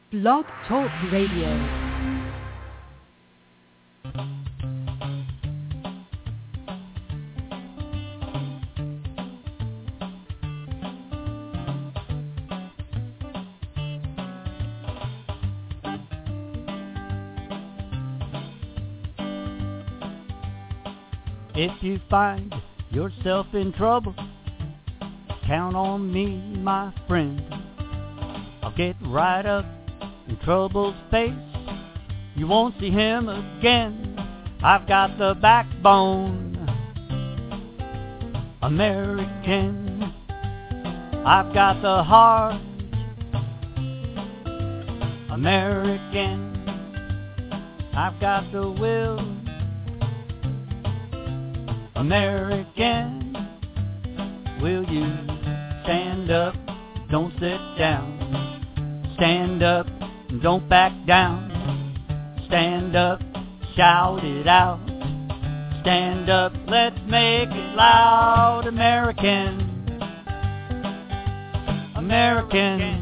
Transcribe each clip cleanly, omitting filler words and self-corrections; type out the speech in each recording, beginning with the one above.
Blog Talk Radio. If you find yourself in trouble, count on me, my friend. I'll get right up in trouble's face. You won't see him again. I've got the backbone, American. I've got the heart, American. I've got the will, American. Will you stand up, don't sit down. Stand up, don't back down. Stand up, shout it out. Stand up, let's make it loud. American, American.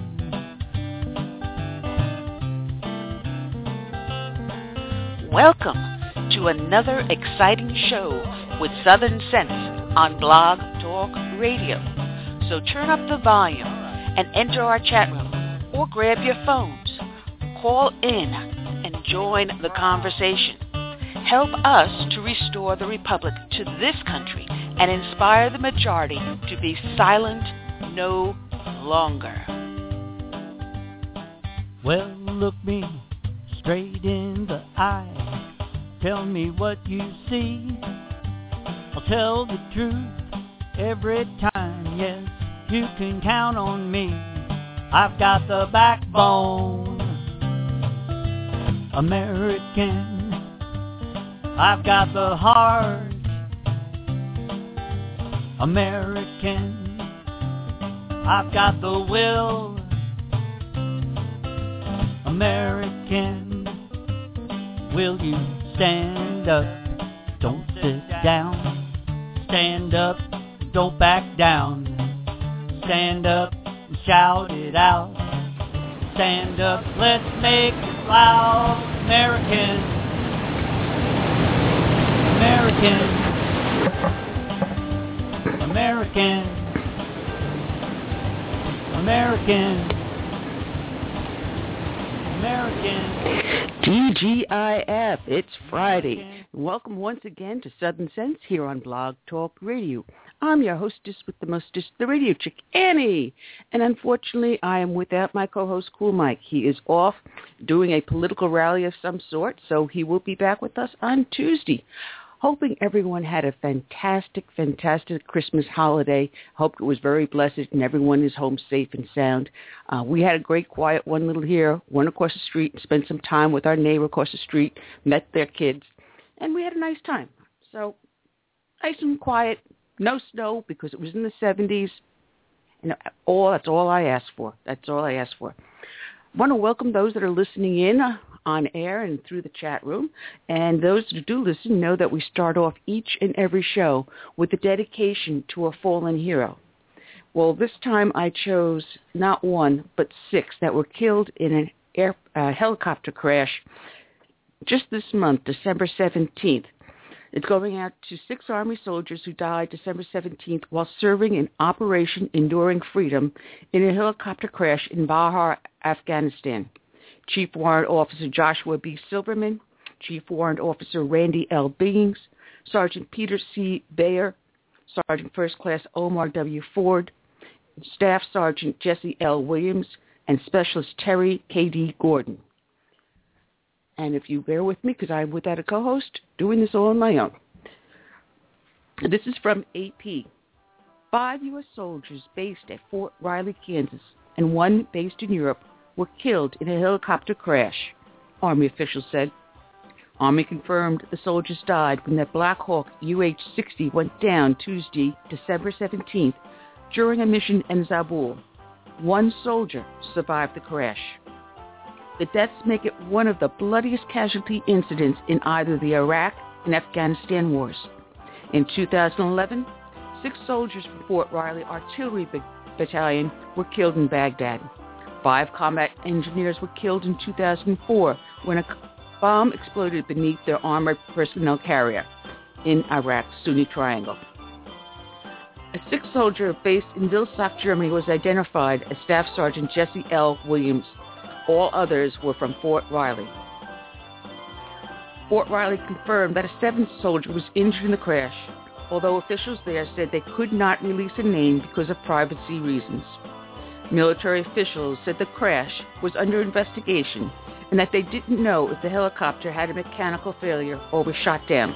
Welcome to another exciting show with Southern Sense on Blog Talk Radio. So turn up the volume and enter our chat room or grab your phones. Call in and join the conversation. Help us to restore the Republic to this country and inspire the majority to be silent no longer. Well, look me straight in the eye. Tell me what you see. I'll tell the truth every time. Yes, you can count on me. I've got the backbone, American. I've got the heart, American. I've got the will, American. Will you stand up, don't sit down. Stand up, don't back down. Stand up and shout it out. Stand up, let's make it loud. American, American, American, American, American. TGIF, it's Friday. Welcome once again to Southern Sense here on Blog Talk Radio. I'm your hostess with the mostest, the radio chick, Annie. And unfortunately, I am without my co-host, Cool Mike. He is off doing a political rally of some sort, so he will be back with us on Tuesday. Hoping everyone had a fantastic, fantastic Christmas holiday. Hope it was very blessed and everyone is home safe and sound. We had a great quiet one little here, one across the street, and spent some time with our neighbor across the street, met their kids, and we had a nice time. So nice and quiet, no snow because it was in the 70s. And that's all I asked for. That's all I asked for. I want to welcome those that are listening in on air and through the chat room. And those who do listen know that we start off each and every show with a dedication to a fallen hero. Well, this time I chose not one, but 6 that were killed in a helicopter crash just this month, December 17th. It's going out to 6 Army soldiers who died December 17th while serving in Operation Enduring Freedom in a helicopter crash in Bahar, Afghanistan. Chief Warrant Officer Joshua B. Silverman, Chief Warrant Officer Randy L. Bings, Sergeant Peter C. Bayer, Sergeant First Class Omar W. Ford, Staff Sergeant Jesse L. Williams, and Specialist Terry K.D. Gordon. And if you bear with me, because I'm without a co-host, doing this all on my own. This is from AP. 5 U.S. soldiers based at Fort Riley, Kansas, and 1 based in Europe were killed in a helicopter crash, Army officials said. Army confirmed the soldiers died when their Black Hawk UH-60 went down Tuesday, December 17th, during a mission in Zabul. 1 soldier survived the crash. The deaths make it one of the bloodiest casualty incidents in either the Iraq and Afghanistan wars. In 2011, 6 soldiers from Fort Riley Artillery Battalion were killed in Baghdad. 5 combat engineers were killed in 2004 when a bomb exploded beneath their armored personnel carrier in Iraq's Sunni Triangle. A 6th soldier based in Vilsack, Germany was identified as Staff Sergeant Jesse L. Williams. All others were from Fort Riley. Fort Riley confirmed that a 7th soldier was injured in the crash, although officials there said they could not release a name because of privacy reasons. Military officials said the crash was under investigation and that they didn't know if the helicopter had a mechanical failure or was shot down.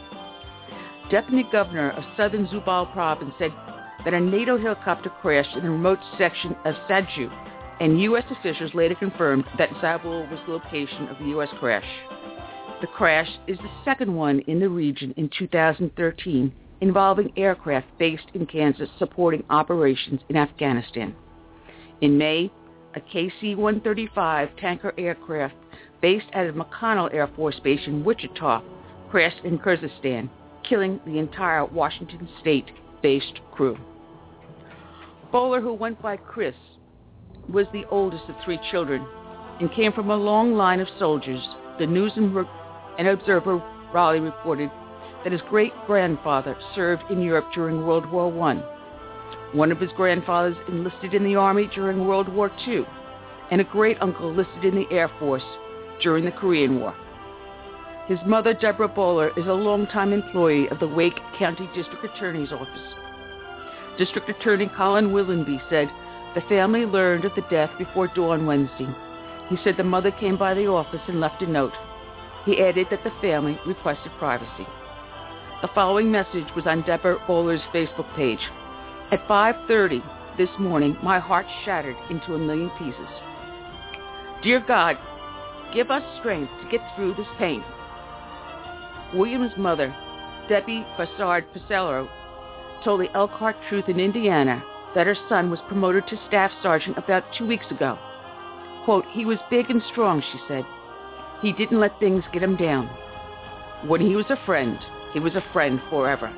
Deputy Governor of Southern Zubal Province said that a NATO helicopter crashed in a remote section of Sadju, and U.S. officials later confirmed that Zabul was the location of the U.S. crash. The crash is the second one in the region in 2013, involving aircraft based in Kansas supporting operations in Afghanistan. In May, a KC-135 tanker aircraft based at a McConnell Air Force Base in Wichita crashed in Kyrgyzstan, killing the entire Washington State-based crew. Bowler, who went by Chris, was the oldest of 3 children and came from a long line of soldiers. The News and Observer Raleigh reported that his great-grandfather served in Europe during World War I. One of his grandfathers enlisted in the Army during World War II, and a great-uncle enlisted in the Air Force during the Korean War. His mother, Deborah Bowler, is a longtime employee of the Wake County District Attorney's Office. District Attorney Colin Willenby said the family learned of the death before dawn Wednesday. He said the mother came by the office and left a note. He added that the family requested privacy. The following message was on Deborah Bowler's Facebook page. At 5:30 this morning, my heart shattered into a million pieces. Dear God, give us strength to get through this pain. William's mother, Debbie Fassard-Pissarro, told the Elkhart Truth in Indiana that her son was promoted to staff sergeant about 2 weeks ago. Quote, he was big and strong, she said. He didn't let things get him down. When he was a friend forever.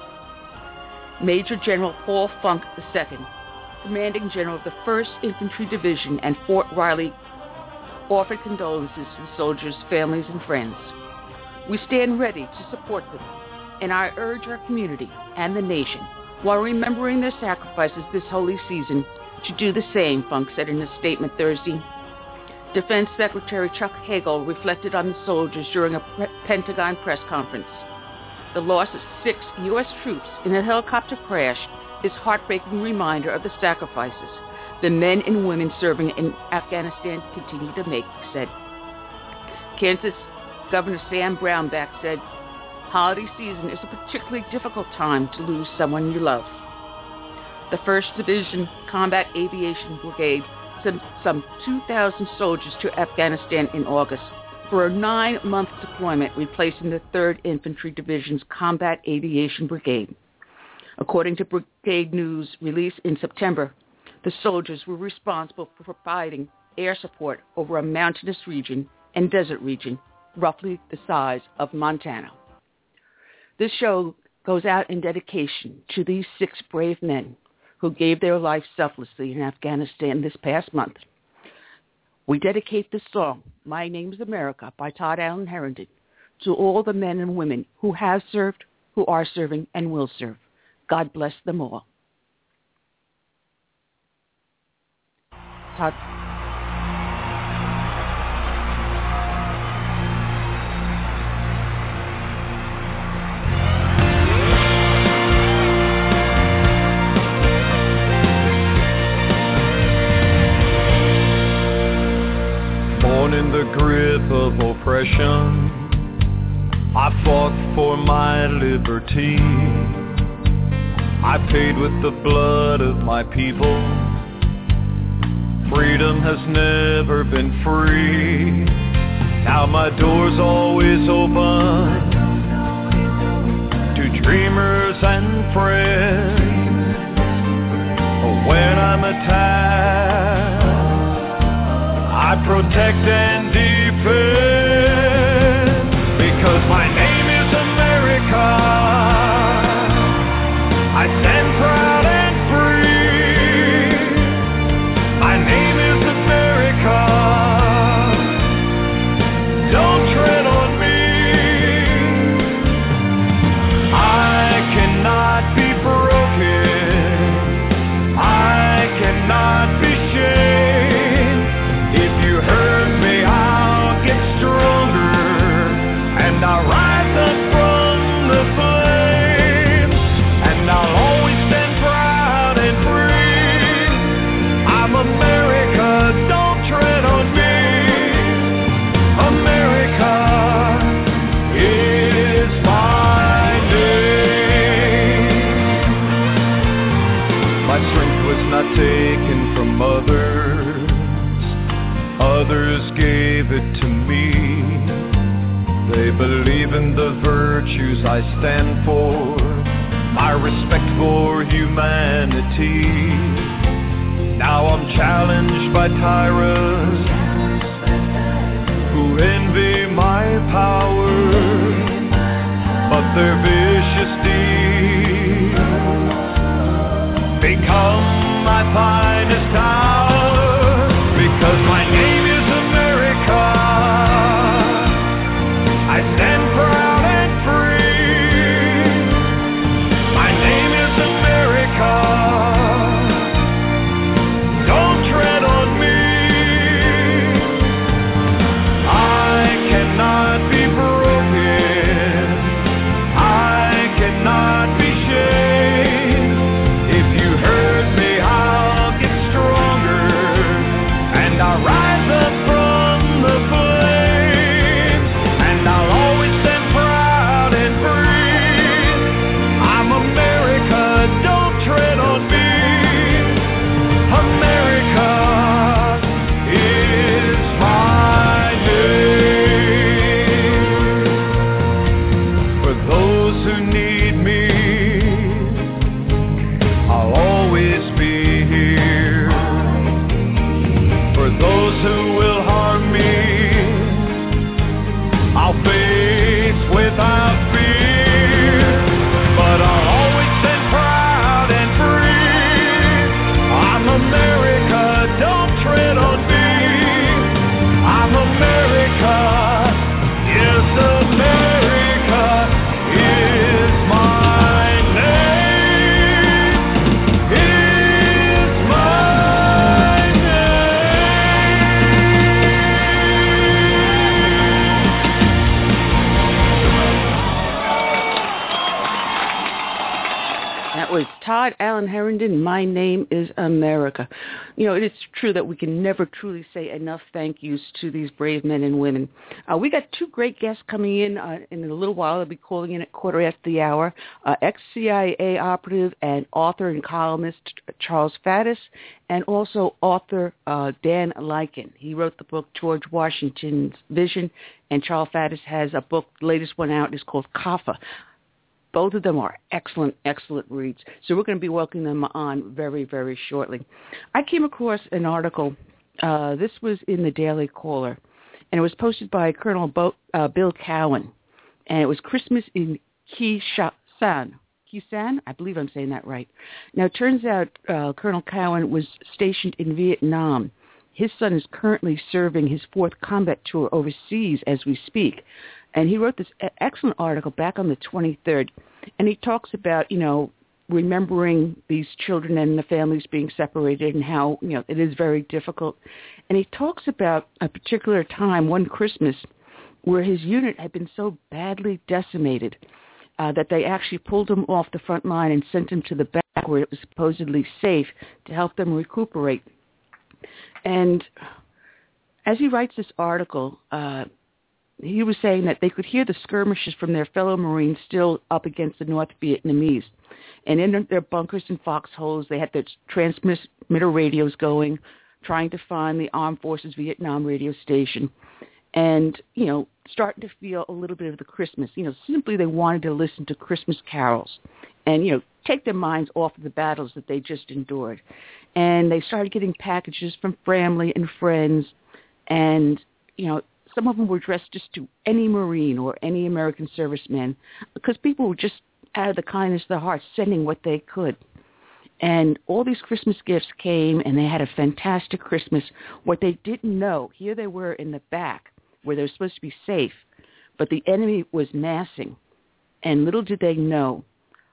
Major General Paul Funk II, commanding general of the 1st Infantry Division and Fort Riley, offered condolences to the soldiers' families and friends. We stand ready to support them, and I urge our community and the nation, while remembering their sacrifices this holy season, to do the same, Funk said in a statement Thursday. Defense Secretary Chuck Hagel reflected on the soldiers during a Pentagon press conference. The loss of 6 U.S. troops in a helicopter crash is a heartbreaking reminder of the sacrifices the men and women serving in Afghanistan continue to make, he said. Kansas Governor Sam Brownback said, holiday season is a particularly difficult time to lose someone you love. The 1st Division Combat Aviation Brigade sent some 2,000 soldiers to Afghanistan in August for a 9-month deployment, replacing the 3rd Infantry Division's Combat Aviation Brigade. According to Brigade News released in September, the soldiers were responsible for providing air support over a mountainous region and desert region, roughly the size of Montana. This show goes out in dedication to these 6 brave men who gave their life selflessly in Afghanistan this past month. We dedicate this song, My Name's America, by Todd Allen Harrington, to all the men and women who have served, who are serving, and will serve. God bless them all. Todd. In the grip of oppression, I fought for my liberty. I paid with the blood of my people. Freedom has never been free. Now my door's always open to dreamers and friends. When I'm attacked, I protect and defend, because my name is America. I stand proud and free. My name is America. brothers gave it to me. They believe in the virtues I stand for, my respect for humanity. Now I'm challenged by tyrants who envy my power, but their vicious deeds become my finest hour. Because my name is America, I stand proud and free. My name is America, don't tread on me. I cannot be broken, I cannot be shamed. If you hurt me, I'll get stronger, and I'll rise up from the flames, and I'll always stand proud and free. I'm America, don't tread on me. America is my name. For those who need me, I'll always be here. For those who will harm me, I'll face without fear. But I'll always stand proud and free. I'm America, don't tread on me. I'm America, yes, America is my name. Is my That was Todd Allen Herndon, My Name is America. You know, it is true that we can never truly say enough thank yous to these brave men and women. We got two great guests coming in a little while. They'll be calling in at 1:15. Ex-CIA operative and author and columnist Charles Faddis, and also author Dan Lykin. He wrote the book George Washington's Vision, and Charles Faddis has a book, the latest one out is called CAFA. Both of them are excellent, excellent reads. So we're going to be welcoming them on very, very shortly. I came across an article. This was in the Daily Caller, and it was posted by Colonel Bill Cowan. And it was Christmas in Kisan. Kisan? I believe I'm saying that right. Now, it turns out Colonel Cowan was stationed in Vietnam. His son is currently serving his 4th combat tour overseas as we speak. And he wrote this excellent article back on the 23rd, and he talks about, you know, remembering these children and the families being separated and how, you know, it is very difficult. And he talks about a particular time, one Christmas, where his unit had been so badly decimated that they actually pulled him off the front line and sent him to the back where it was supposedly safe to help them recuperate. And as he writes this article, he was saying that they could hear the skirmishes from their fellow Marines still up against the North Vietnamese. And in their bunkers and foxholes, they had their transmitter radios going, trying to find the Armed Forces Vietnam radio station. And, you know, starting to feel a little bit of the Christmas. You know, simply they wanted to listen to Christmas carols and, you know, take their minds off of the battles that they just endured. And they started getting packages from family and friends. And, you know, some of them were addressed just to any Marine or any American serviceman because people were just, out of the kindness of their hearts, sending what they could. And all these Christmas gifts came, and they had a fantastic Christmas. What they didn't know, here they were in the back where they were supposed to be safe, but the enemy was massing. And little did they know.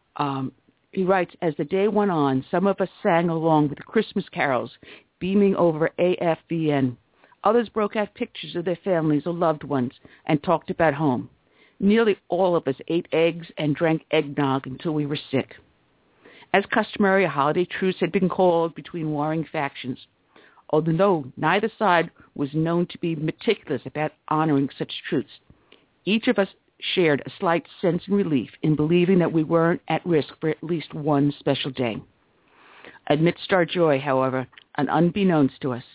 He writes, as the day went on, some of us sang along with the Christmas carols, beaming over AFVN. Others broke out pictures of their families or loved ones and talked about home. Nearly all of us ate eggs and drank eggnog until we were sick. As customary, a holiday truce had been called between warring factions. Although neither side was known to be meticulous about honoring such truths, each of us shared a slight sense of relief in believing that we weren't at risk for at least one special day. Amidst our joy, however, and unbeknownst to us,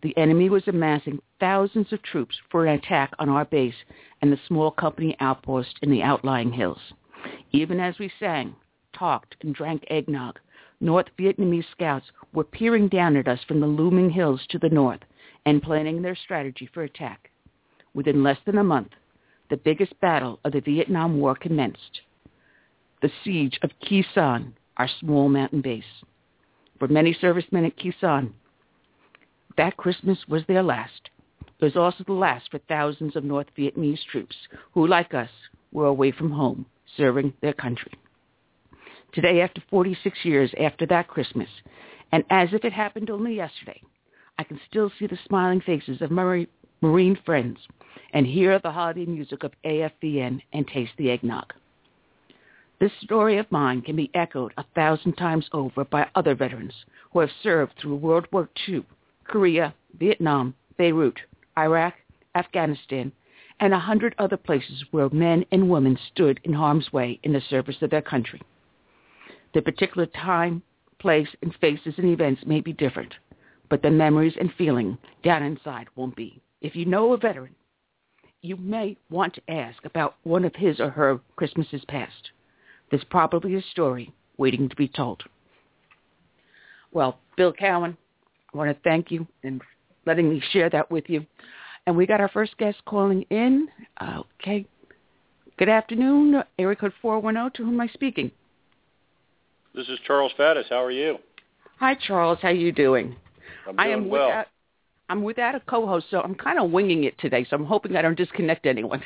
the enemy was amassing thousands of troops for an attack on our base and the small company outpost in the outlying hills. Even as we sang, talked, and drank eggnog, North Vietnamese scouts were peering down at us from the looming hills to the north and planning their strategy for attack. Within less than a month, the biggest battle of the Vietnam War commenced, the siege of Khe Sanh, our small mountain base. For many servicemen at Khe Sanh, that Christmas was their last. It was also the last for thousands of North Vietnamese troops who, like us, were away from home, serving their country. Today, after 46 years after that Christmas, and as if it happened only yesterday, I can still see the smiling faces of my Marine friends and hear the holiday music of AFVN and taste the eggnog. This story of mine can be echoed 1,000 times over by other veterans who have served through World War II, Korea, Vietnam, Beirut, Iraq, Afghanistan, and 100 other places where men and women stood in harm's way in the service of their country. The particular time, place, and faces and events may be different, but the memories and feeling down inside won't be. If you know a veteran, you may want to ask about one of his or her Christmases past. There's probably a story waiting to be told. Well, Bill Cowan, I want to thank you and letting me share that with you. And we got our first guest calling in. Okay. Good afternoon, area code 410. To whom am I speaking? This is Charles Faddis. How are you? Hi, Charles. How are you doing? I'm doing well. I'm without a co-host, so I'm kind of winging it today, so I'm hoping I don't disconnect anyone.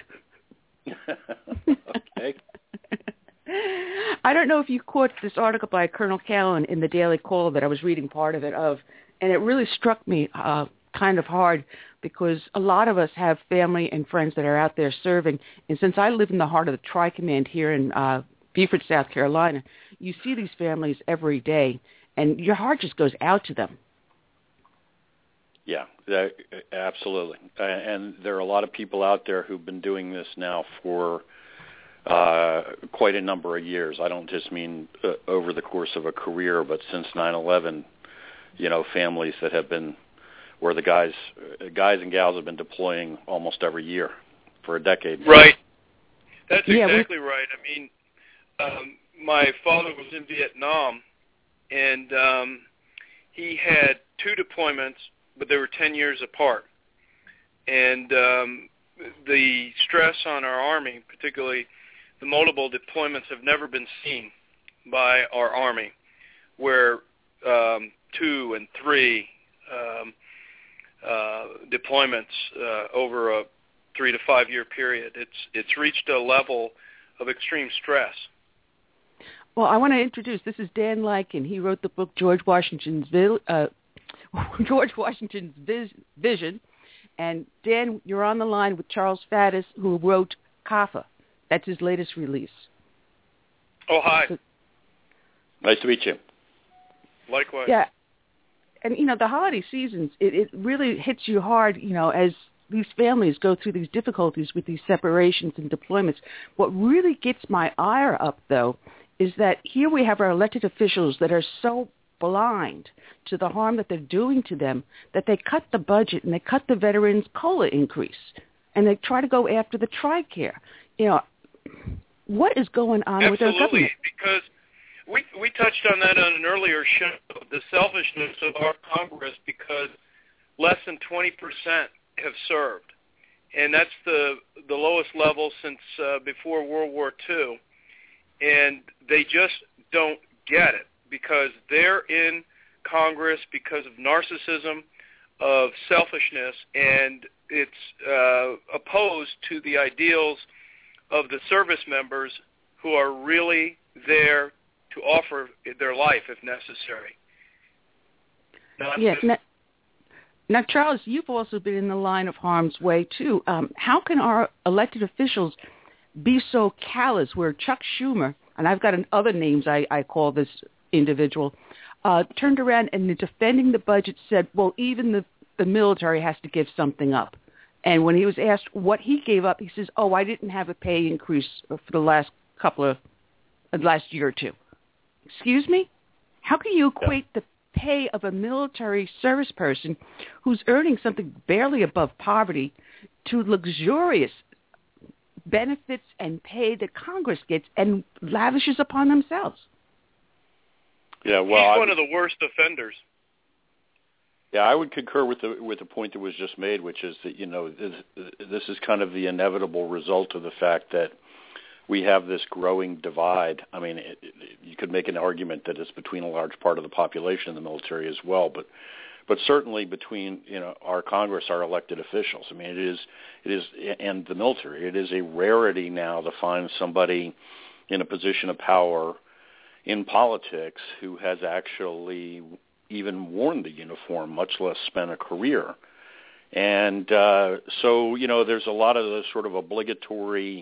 Okay. I don't know if you caught this article by Colonel Callan in the Daily Call that I was reading part of it and it really struck me kind of hard because a lot of us have family and friends that are out there serving, and since I live in the heart of the Tri-Command here in Beaufort, South Carolina, you see these families every day, and your heart just goes out to them. Yeah, absolutely. And there are a lot of people out there who've been doing this now for quite a number of years. I don't just mean over the course of a career, but since 9/11, families that have been, where the guys and gals have been deploying almost every year for a decade. Right. That's exactly right. I mean, my father was in Vietnam, and he had 2 deployments, but they were 10 years apart. And the stress on our Army, particularly the multiple deployments, have never been seen by our Army, where 2 and 3 deployments over a 3 to 5 year period. It's reached a level of extreme stress. Well, I want to introduce, this is Dan Lykin. He wrote the book George Washington's Vision. And Dan, you're on the line with Charles Faddis, who wrote CAFA. That's his latest release. Oh, hi. So, nice to meet you. Likewise. Yeah. And, the holiday seasons, it really hits you hard, as these families go through these difficulties with these separations and deployments. What really gets my ire up, though, is that here we have our elected officials that are so blind to the harm that they're doing to them that they cut the budget and they cut the veterans' COLA increase and they try to go after the TRICARE. What is going on with our government? Because we touched on that on an earlier show, the selfishness of our Congress, because less than 20% have served. And that's the lowest level since before World War II. And they just don't get it because they're in Congress because of narcissism, of selfishness, and it's opposed to the ideals of the service members who are really there to offer their life if necessary. Yes. Now, Charles, you've also been in the line of harm's way, too. How can our elected officials be so callous where Chuck Schumer, and I've got other names I call this individual, turned around and in defending the budget said, well, even the military has to give something up. And when he was asked what he gave up, he says, oh, I didn't have a pay increase for the last year or two. Excuse me? How can you equate pay of a military service person who's earning something barely above poverty to luxurious benefits and pay that Congress gets and lavishes upon themselves. Yeah, well, he's one of the worst offenders. Yeah, I would concur with the point that was just made, which is that, you know, this is kind of the inevitable result of the fact that we have this growing divide. I mean, you could make an argument that it's between a large part of the population in the military as well, but certainly between, you know, our Congress, our elected officials. I mean, it is, and the military. It is a rarity now to find somebody in a position of power in politics who has actually even worn the uniform, much less spent a career. And so, you know, there's a lot of the sort of obligatory,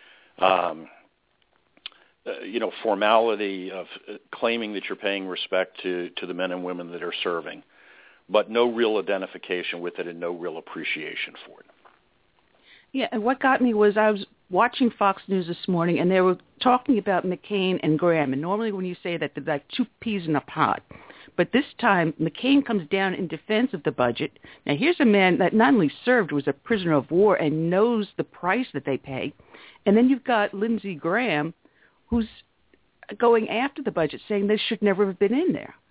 you know, formality of claiming that you're paying respect to the men and women that are serving, but no real identification with it and no real appreciation for it. Yeah, and what got me was I was watching Fox News this morning, and they were talking about McCain and Graham. And normally when you say that, they're like two peas in a pod. But this time, McCain comes down in defense of the budget. Now, here's a man that not only served, was a prisoner of war, and knows the price that they pay. And then you've got Lindsey Graham, who's going after the budget, saying this should never have been in there.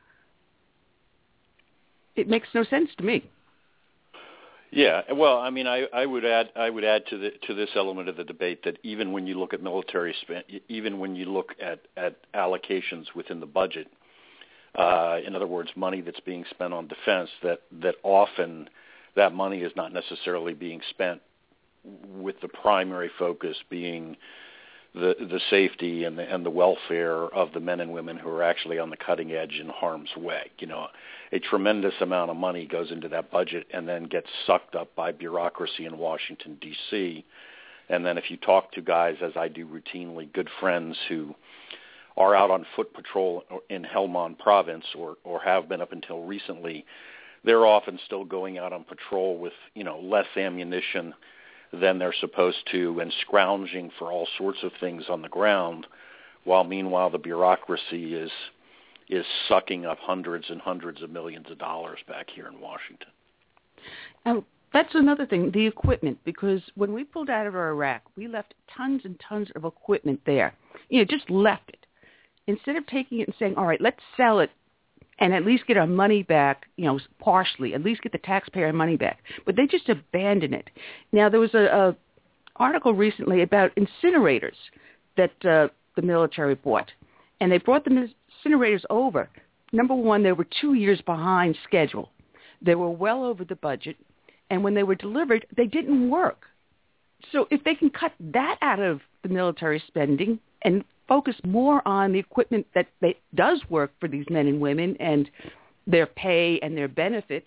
It makes no sense to me. Yeah, well, I mean, I would add to this element of the debate that even when you look at military spend, even when you look at allocations within the budget, in other words, money that's being spent on defense, that often that money is not necessarily being spent with the primary focus being the safety and the welfare of the men and women who are actually on the cutting edge in harm's way. You know, a tremendous amount of money goes into that budget and then gets sucked up by bureaucracy in Washington, D.C. And then if you talk to guys, as I do routinely, good friends who are out on foot patrol in Helmand province or have been up until recently, they're often still going out on patrol with, you know, less ammunition than they're supposed to and scrounging for all sorts of things on the ground, while meanwhile the bureaucracy is sucking up hundreds and hundreds of millions of dollars back here in Washington. That's another thing, the equipment, because when we pulled out of Iraq, we left tons and tons of equipment there. You know, just left it. Instead of taking it and saying, all right, let's sell it and at least get our money back, you know, partially, at least get the taxpayer money back. But they just abandon it. Now, there was a article recently about incinerators that the military bought. And they brought the incinerators over. Number one, they were 2 years behind schedule. They were well over the budget. And when they were delivered, they didn't work. So if they can cut that out of the military spending and focus more on the equipment that does work for these men and women and their pay and their benefits,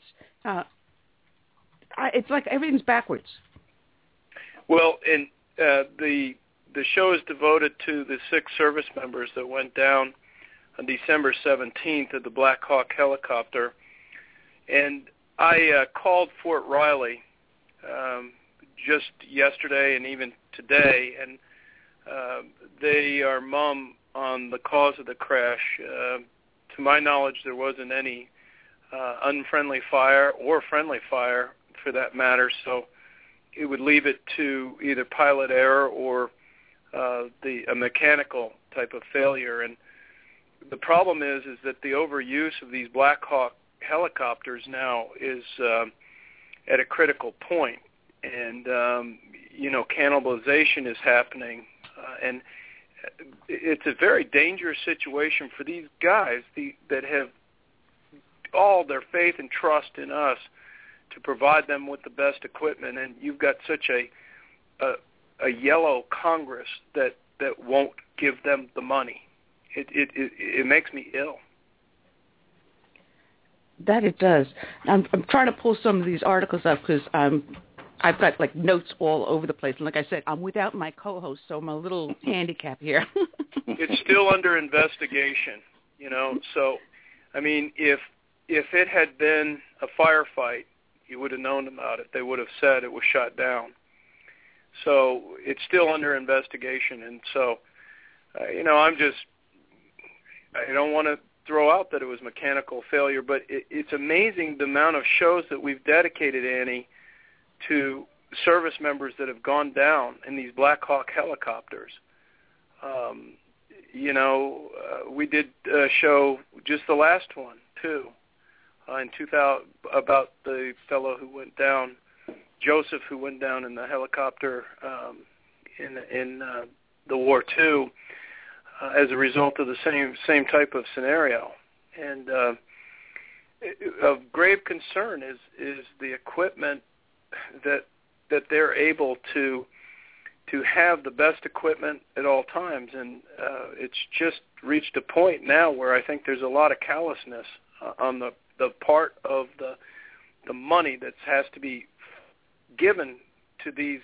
it's like everything's backwards. Well, and the show is devoted to the 6 service members that went down on December 17th of the Black Hawk helicopter. And I called Fort Riley just yesterday and even today, and they are mum on the cause of the crash. To my knowledge, there wasn't any unfriendly fire or friendly fire for that matter, so it would leave it to either pilot error or a mechanical type of failure. And the problem is that the overuse of these Black Hawk helicopters now is at a critical point, and you know, cannibalization is happening, and it's a very dangerous situation for these guys that have all their faith and trust in us to provide them with the best equipment, and you've got such a yellow Congress that won't give them the money. It makes me ill. That it does. I'm trying to pull some of these articles up because I've got like notes all over the place. And like I said, I'm without my co-host, so I'm a little handicapped here. It's still under investigation, you know. So, I mean, if it had been a firefight, you would have known about it. They would have said it was shot down. So it's still under investigation. And so, you know, I don't want to throw out that it was mechanical failure, but it's amazing the amount of shows that we've dedicated, Annie, to service members that have gone down in these Black Hawk helicopters. We did a show, just the last one, too, in 2000, about the fellow who went down, Joseph, who went down in the helicopter in the war, too, as a result of the same type of scenario. And of grave concern is the equipment that they're able to have the best equipment at all times, and it's just reached a point now where I think there's a lot of callousness on the part of the money that has to be given to these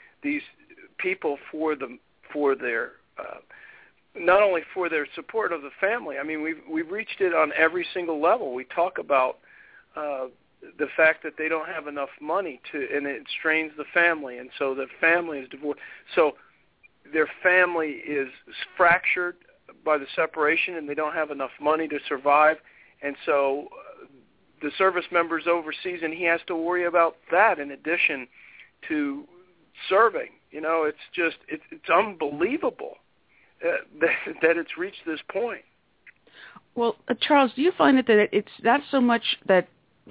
people for their not only for their support of the family. I mean, we've reached it on every single level. We talk about the fact that they don't have enough money and it strains the family, and so the family is divorced. So their family is fractured by the separation, and they don't have enough money to survive, and so the service member's overseas, and he has to worry about that in addition to serving. It's unbelievable that it's reached this point. Well, Charles, do you find that it's not so much that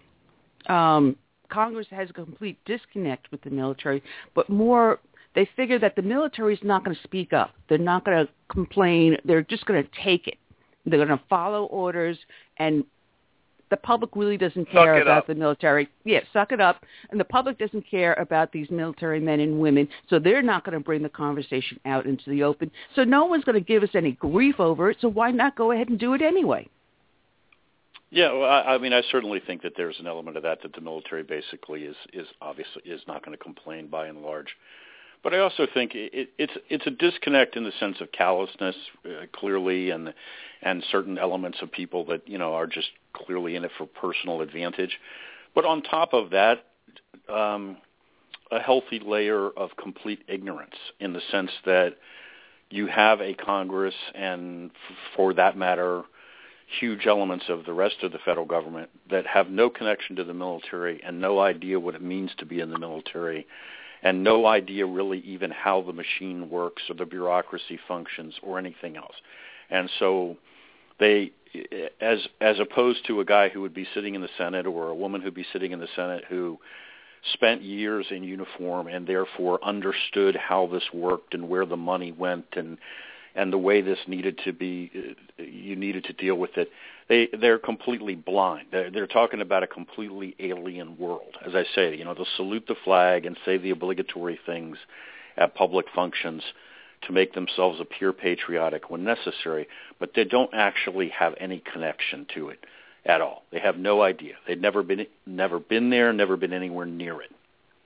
Congress has a complete disconnect with the military, but more they figure that the military is not going to speak up. They're not going to complain. They're just going to take it. They're going to follow orders, and the public really doesn't care about the military. Yeah, suck it up. And the public doesn't care about these military men and women, so they're not going to bring the conversation out into the open. So no one's going to give us any grief over it, so why not go ahead and do it anyway? Yeah, well, I mean, I certainly think that there's an element of that the military basically is obviously is not going to complain by and large. But I also think it's a disconnect in the sense of callousness, clearly, and certain elements of people that are just clearly in it for personal advantage. But on top of that, a healthy layer of complete ignorance in the sense that you have a Congress and, for that matter, huge elements of the rest of the federal government that have no connection to the military and no idea what it means to be in the military, and no idea really even how the machine works or the bureaucracy functions or anything else. And so they, as opposed to a guy who would be sitting in the Senate or a woman who'd be sitting in the Senate who spent years in uniform and therefore understood how this worked and where the money went and the way this needed to be, you needed to deal with it, they're completely blind. They're talking about a completely alien world. As I say, they'll salute the flag and say the obligatory things at public functions to make themselves appear patriotic when necessary, but they don't actually have any connection to it at all. They have no idea. They've never been there, never been anywhere near it.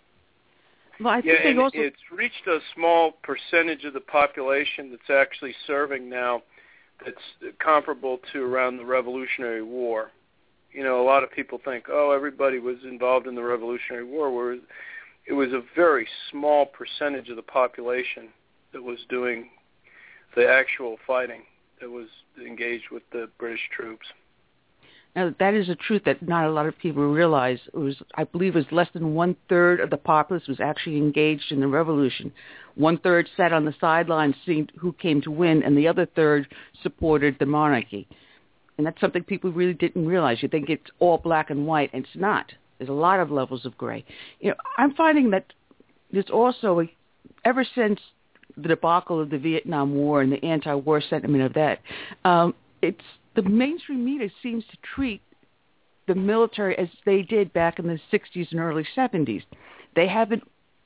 Well, I think it's reached a small percentage of the population that's actually serving now that's comparable to around the Revolutionary War. A lot of people think, everybody was involved in the Revolutionary War, whereas it was a very small percentage of the population that was doing the actual fighting, that was engaged with the British troops. Now, that is a truth that not a lot of people realize. I believe it was less than 1/3 of the populace was actually engaged in the revolution. 1/3 sat on the sidelines seeing who came to win, and the other third supported the monarchy. And that's something people really didn't realize. You think it's all black and white, and it's not. There's a lot of levels of gray. I'm finding that there's also, ever since the debacle of the Vietnam War and the anti-war sentiment of that, it's the mainstream media seems to treat the military as they did back in the 60s and early 70s. They haven't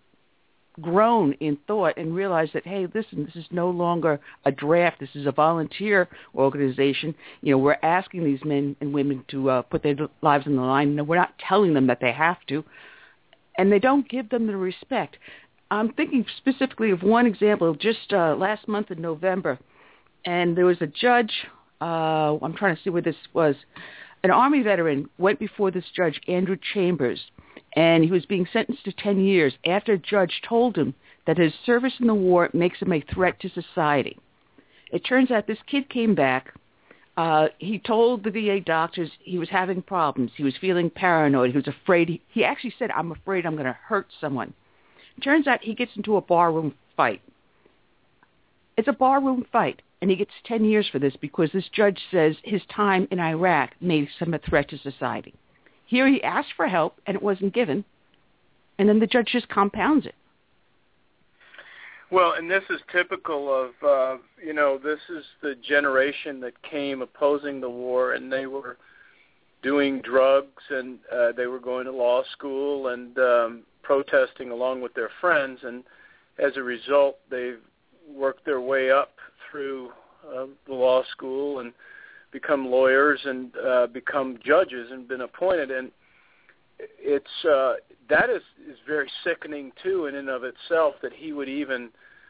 grown in thought and realized that, hey, listen, this is no longer a draft. This is a volunteer organization. We're asking these men and women to put their lives on the line. No, we're not telling them that they have to. And they don't give them the respect. I'm thinking specifically of one example just last month in November. And there was a judge, I'm trying to see where this was. An Army veteran went before this judge, Andrew Chambers, and he was being sentenced to 10 years after a judge told him that his service in the war makes him a threat to society. It turns out this kid came back He told the VA doctors he was having problems. He was feeling paranoid. He was afraid. He actually said, "I'm afraid I'm going to hurt someone." Turns out he gets into a barroom fight. It's a barroom fight, and he gets 10 years for this because this judge says his time in Iraq made him a threat to society. Here he asked for help, and it wasn't given, and then the judge just compounds it. Well, and this is typical of, this is the generation that came opposing the war, and they were doing drugs, and they were going to law school and protesting along with their friends, and as a result, they've worked their way up through the law school and become lawyers and become judges and been appointed, and it's that is very sickening too in and of itself that he would even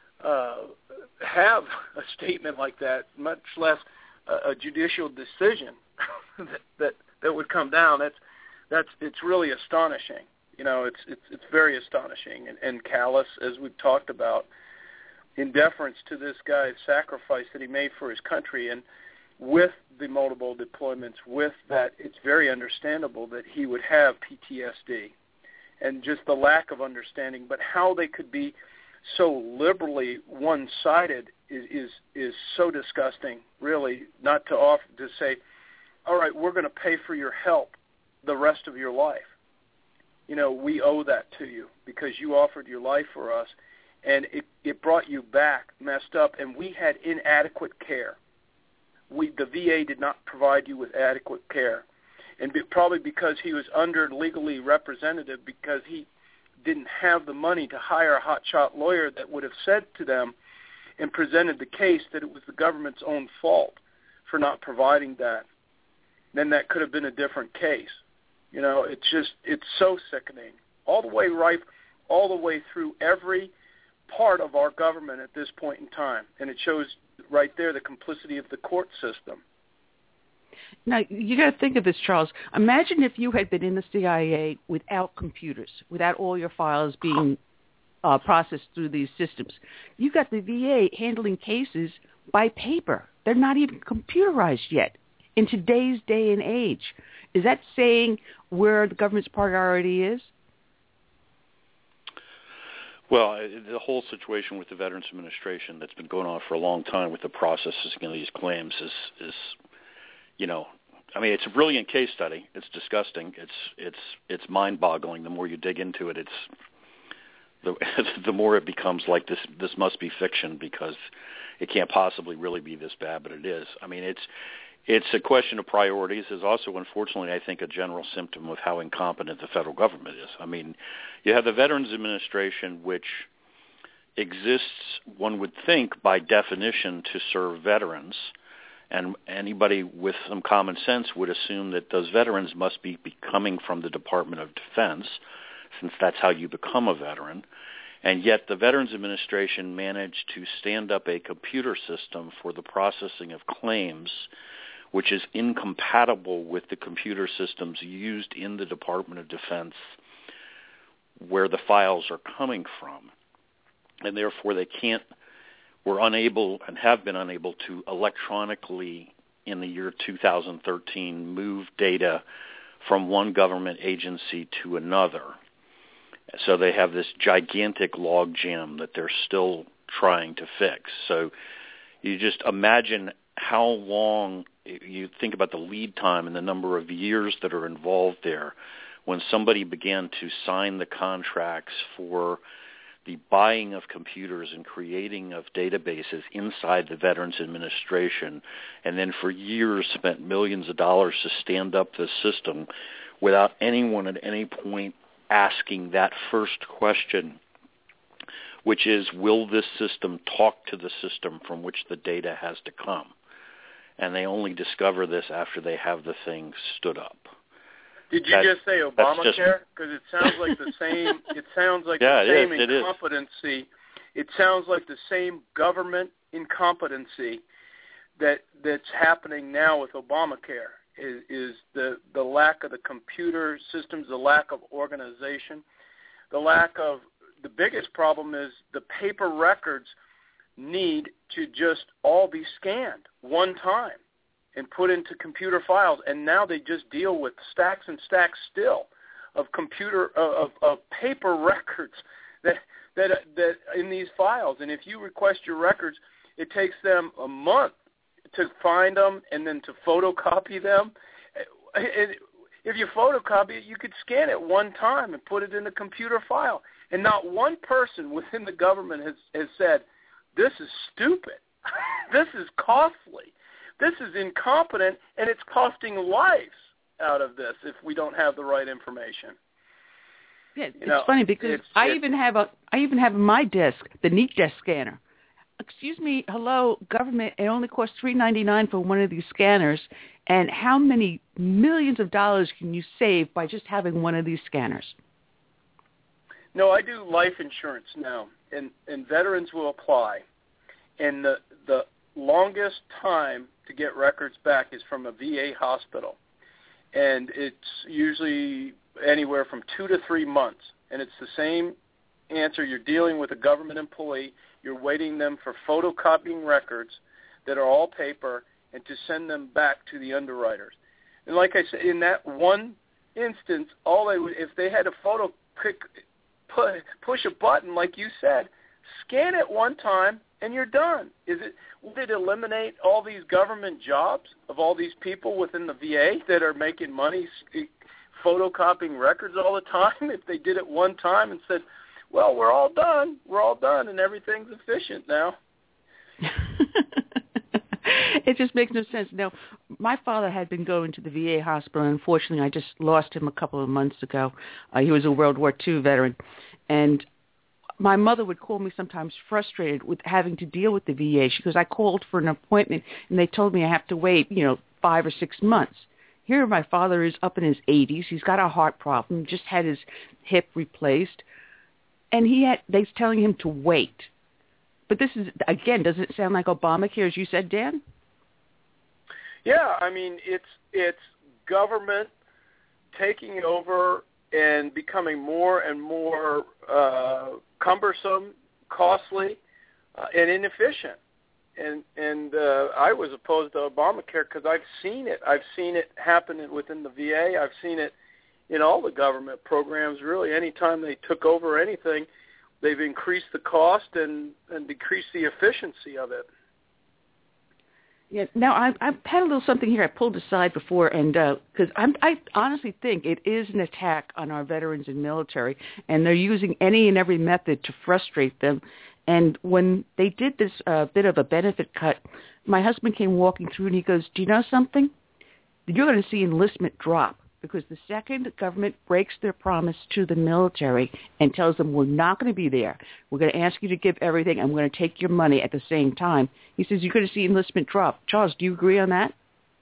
have a statement like that, much less a judicial decision that would come down. It's really astonishing. It's very astonishing and callous, as we've talked about, in deference to this guy's sacrifice that he made for his country. And with the multiple deployments, with that, it's very understandable that he would have PTSD and just the lack of understanding. But how they could be so liberally one-sided is so disgusting, really, not to offer to say, all right, we're going to pay for your help the rest of your life. We owe that to you because you offered your life for us, and it brought you back messed up, and we had inadequate care. The VA did not provide you with adequate care, and probably because he was under legally representative, because he didn't have the money to hire a hotshot lawyer that would have said to them and presented the case that it was the government's own fault for not providing that. Then that could have been a different case. It's so sickening. All the way through every part of our government at this point in time. And it shows right there the complicity of the court system. Now, you got to think of this, Charles. Imagine if you had been in the CIA without computers, without all your files being processed through these systems. You got the VA handling cases by paper. They're not even computerized yet in today's day and age. Is that saying where the government's priority is? Well, the whole situation with the Veterans Administration that's been going on for a long time with the processing of these claims is it's a brilliant case study. It's disgusting. It's mind-boggling. The more you dig into it, the more it becomes like this must be fiction because it can't possibly really be this bad, but it is. It's a question of priorities. Is also, unfortunately, I think, a general symptom of how incompetent the federal government is. You have the Veterans Administration, which exists, one would think, by definition, to serve veterans, and anybody with some common sense would assume that those veterans must be coming from the Department of Defense, since that's how you become a veteran. And yet the Veterans Administration managed to stand up a computer system for the processing of claims which is incompatible with the computer systems used in the Department of Defense where the files are coming from. And therefore were unable and have been unable to electronically, in the year 2013, move data from one government agency to another. So they have this gigantic log jam that they're still trying to fix. So you just imagine how long, you think about the lead time and the number of years that are involved there when somebody began to sign the contracts for the buying of computers and creating of databases inside the Veterans Administration, and then for years spent millions of dollars to stand up this system without anyone at any point asking that first question, which is, will this system talk to the system from which the data has to come? And they only discover this after they have the thing stood up. Did you just say Obamacare? Because it sounds like the same. It sounds like the same incompetency. It sounds like the same government incompetency that's happening now with Obamacare. Is the lack of the computer systems, the lack of organization, the biggest problem is the paper records need to just all be scanned one time. and put into computer files, and now they just deal with stacks and stacks still of paper records that in these files. And if you request your records, it takes them a month to find them and then to photocopy them. And if you photocopy it, you could scan it one time and put it in a computer file. And not one person within the government has said, this is stupid. This is costly. This is incompetent, and it's costing lives out of this if we don't have the right information. Yeah, it's funny because I even have in my desk the Neat Desk scanner. Excuse me, hello, government, it only costs $3.99 for one of these scanners, and how many millions of dollars can you save by just having one of these scanners? No, I do life insurance now, and veterans will apply, and the longest time to get records back is from a VA hospital, and it's usually anywhere from 2 to 3 months, and it's the same answer. You're dealing with a government employee. You're waiting them for photocopying records that are all paper and to send them back to the underwriters. And like I said, in that one instance, all they would, if they had a push a button, like you said, scan it one time and you're done. Would it eliminate all these government jobs of all these people within the VA that are making money photocopying records all the time if they did it one time and said, well, we're all done, and everything's efficient now? It just makes no sense. Now, my father had been going to the VA hospital, and unfortunately I just lost him a couple of months ago. He was a World War II veteran, and my mother would call me sometimes frustrated with having to deal with the VA. She goes, I called for an appointment, and they told me I have to wait, 5 or 6 months. Here my father is up in his 80s. He's got a heart problem, just had his hip replaced, and they're telling him to wait. But this is, again, does it sound like Obamacare, as you said, Dan? Yeah, I mean, it's government taking over and becoming more and more cumbersome, costly, and inefficient. And I was opposed to Obamacare because I've seen it. I've seen it happen within the VA. I've seen it in all the government programs, really. Anytime they took over anything, they've increased the cost and decreased the efficiency of it. Yeah. Now, I've had a little something here I pulled aside before, and because I honestly think it is an attack on our veterans and military, and they're using any and every method to frustrate them. And when they did this bit of a benefit cut, my husband came walking through, and he goes, do you know something? You're going to see enlistment drop, because the second the government breaks their promise to the military and tells them we're not going to be there, we're going to ask you to give everything, and we're going to take your money at the same time, he says you're going to see enlistment drop. Charles, do you agree on that?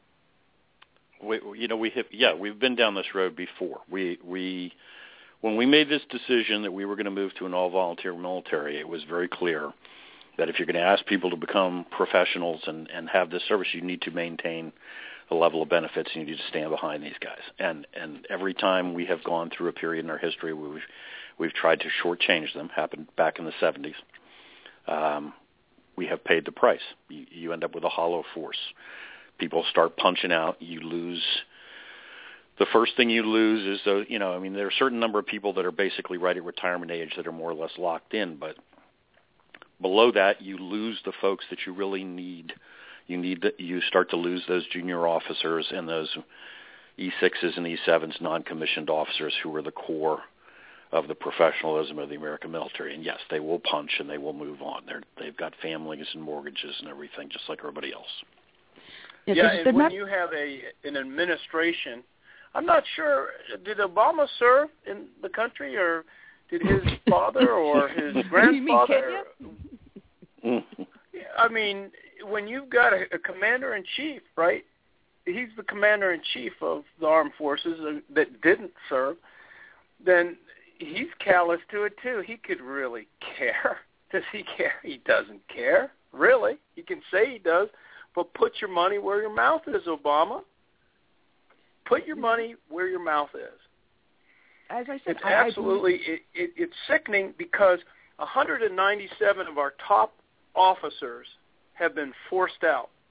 We've been down this road before. When we made this decision that we were going to move to an all-volunteer military, it was very clear that if you're going to ask people to become professionals and have this service, you need to maintain the level of benefits, and you need to stand behind these guys. And every time we have gone through a period in our history where we've tried to shortchange them, happened back in the 70s, we have paid the price. You end up with a hollow force. People start punching out. You lose. The first thing you lose is, there are a certain number of people that are basically right at retirement age that are more or less locked in, but below that, you lose the folks that you really need. You start to lose those junior officers and those E6s and E7s, non-commissioned officers who are the core of the professionalism of the American military. And yes, they will punch and they will move on. They've got families and mortgages and everything, just like everybody else. Yeah, and when you have an administration, I'm not sure, did Obama serve in the country, or did his father or his grandfather? I mean, when you've got a commander-in-chief, right, he's the commander-in-chief of the armed forces that didn't serve, then he's callous to it too. He could really care. Does he care? He doesn't care, really. He can say he does, but put your money where your mouth is, Obama. Put your money where your mouth is. As I said, it's absolutely it's sickening because 197 of our top officers have been forced out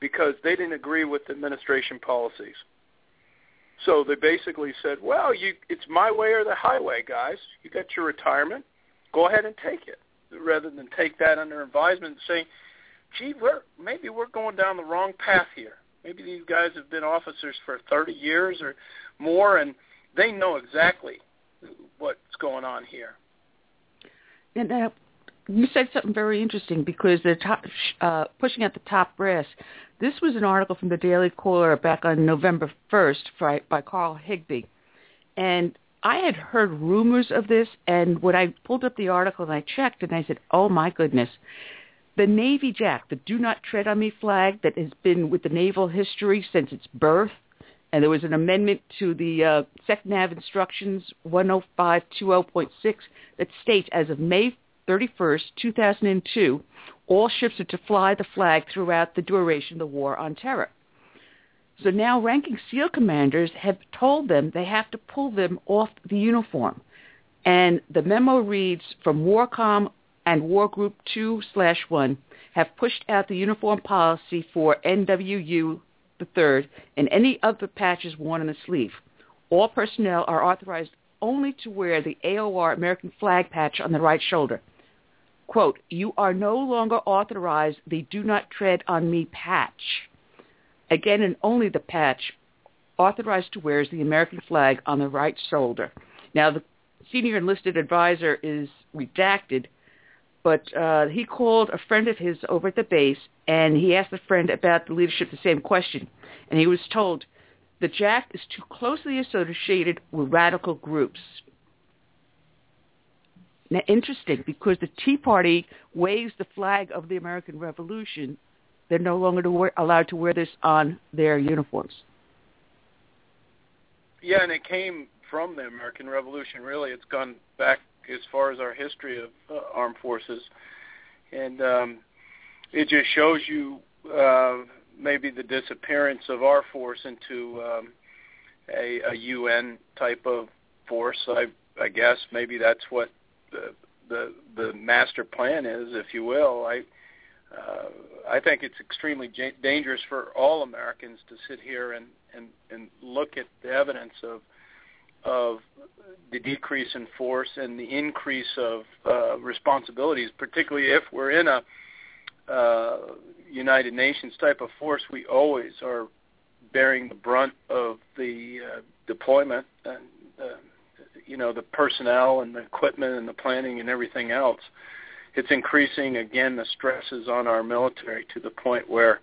because they didn't agree with administration policies. So they basically said, well, it's my way or the highway, guys. You got your retirement. Go ahead and take it, rather than take that under advisement and saying, gee, maybe we're going down the wrong path here. Maybe these guys have been officers for 30 years or more, and they know exactly what's going on here. And you said something very interesting, because the top, pushing at the top brass, this was an article from the Daily Caller back on November 1st by Carl Higbee. And I had heard rumors of this, and when I pulled up the article and I checked, and I said, oh, my goodness. The Navy Jack, the Do Not Tread on Me flag that has been with the naval history since its birth, and there was an amendment to the SecNav Instructions 10520.6 that states, as of May 31st, 2002, all ships are to fly the flag throughout the duration of the War on Terror. So now ranking SEAL commanders have told them they have to pull them off the uniform. And the memo reads, from WARCOM and War Group 2/1 have pushed out the uniform policy for NWU the 3rd and any other patches worn on the sleeve. All personnel are authorized only to wear the AOR American flag patch on the right shoulder. Quote, you are no longer authorized the Do Not Tread on Me patch. Again, and only the patch authorized to wear is the American flag on the right shoulder. Now, the senior enlisted advisor is redacted, but he called a friend of his over at the base, and he asked the friend about the leadership the same question. And he was told, the Jack is too closely associated with radical groups. Now, interesting, because the Tea Party waves the flag of the American Revolution, they're no longer allowed to wear this on their uniforms. Yeah, and it came from the American Revolution, really. It's gone back as far as our history of armed forces. And it just shows you maybe the disappearance of our force into a UN type of force. I guess maybe that's what the master plan is, if you will. I think it's extremely dangerous for all Americans to sit here and look at the evidence of the decrease in force and the increase of responsibilities, particularly if we're in a United Nations type of force. We always are bearing the brunt of the deployment and the personnel and the equipment and the planning and everything else. It's increasing, again, the stresses on our military to the point where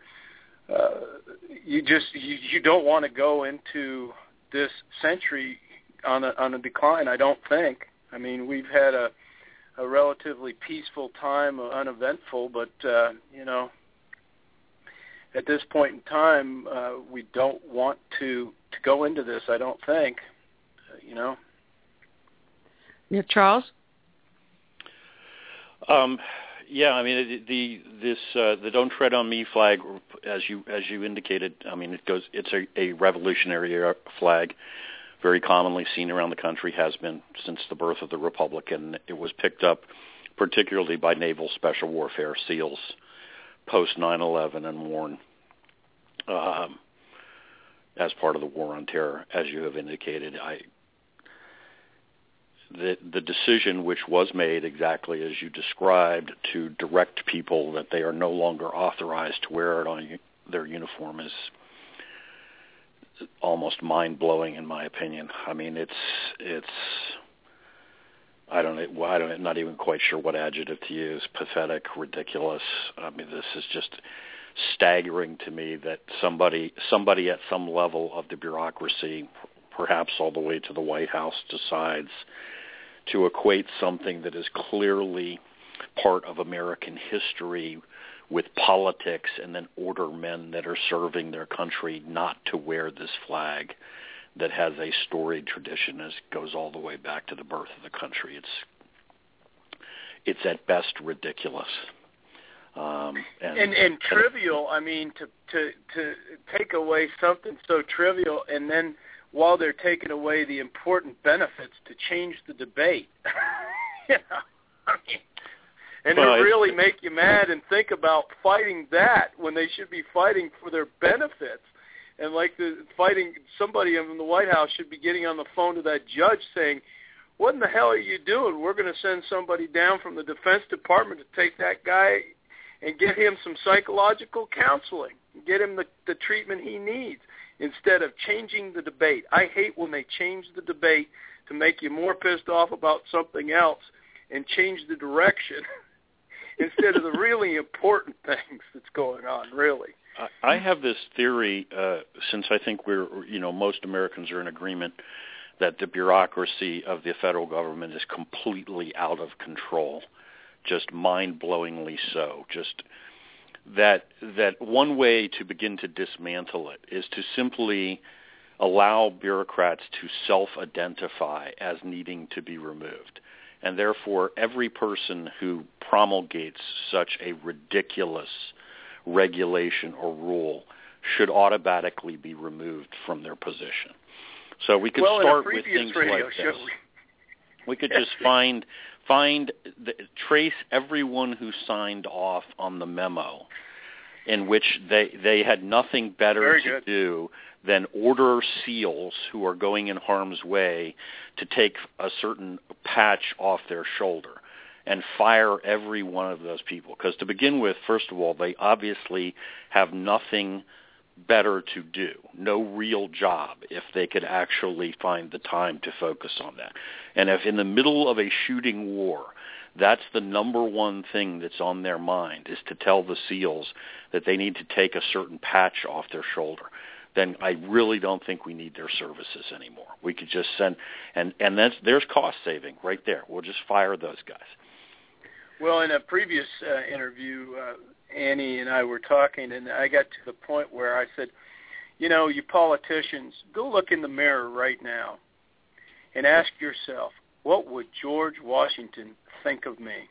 you don't want to go into this century on a decline, I don't think. I mean, we've had a relatively peaceful time, uneventful, but, at this point in time, we don't want to go into this, I don't think, Yeah, Charles? Yeah, I mean, the Don't Tread on Me flag, as you indicated, I mean, it's a revolutionary flag, very commonly seen around the country, has been since the birth of the Republic, and it was picked up particularly by Naval Special Warfare, SEALs, post 9/11 and worn as part of the War on Terror, as you have indicated. The decision which was made exactly as you described to direct people that they are no longer authorized to wear it on their uniform is almost mind-blowing in my opinion. I mean, it's I'm not even quite sure what adjective to use. Pathetic, ridiculous. I mean, this is just staggering to me that somebody at some level of the bureaucracy, perhaps all the way to the White House, decides to equate something that is clearly part of American history with politics and then order men that are serving their country not to wear this flag that has a storied tradition as goes all the way back to the birth of the country. It's at best ridiculous. And trivial. I mean, to take away something so trivial, and then while they're taking away the important benefits, to change the debate. I mean, And it really make you mad and think about fighting that when they should be fighting for their benefits. And like somebody in the White House should be getting on the phone to that judge saying, what in the hell are you doing? We're going to send somebody down from the Defense Department to take that guy and get him some psychological counseling, get him the treatment he needs, instead of changing the debate. I hate when they change the debate to make you more pissed off about something else and change the direction instead of the really important things that's going on, really. I have this theory, since I think most Americans are in agreement that the bureaucracy of the federal government is completely out of control, just mind-blowingly so. Just that one way to begin to dismantle it is to simply allow bureaucrats to self-identify as needing to be removed. And therefore, every person who promulgates such a ridiculous regulation or rule should automatically be removed from their position. So we could start with things like this. We could just trace everyone who signed off on the memo in which they had nothing better to do than order SEALs who are going in harm's way to take a certain patch off their shoulder and fire every one of those people. Because to begin with, first of all, they obviously have nothing better to do, no real job, if they could actually find the time to focus on that. And if in the middle of a shooting war, that's the number one thing that's on their mind, is to tell the SEALs that they need to take a certain patch off their shoulder, then I really don't think we need their services anymore. We could just send, and there's cost saving right there. We'll just fire those guys. Well, in a previous interview, Annie and I were talking, and I got to the point where I said, you politicians, go look in the mirror right now and ask yourself, what would George Washington think of me?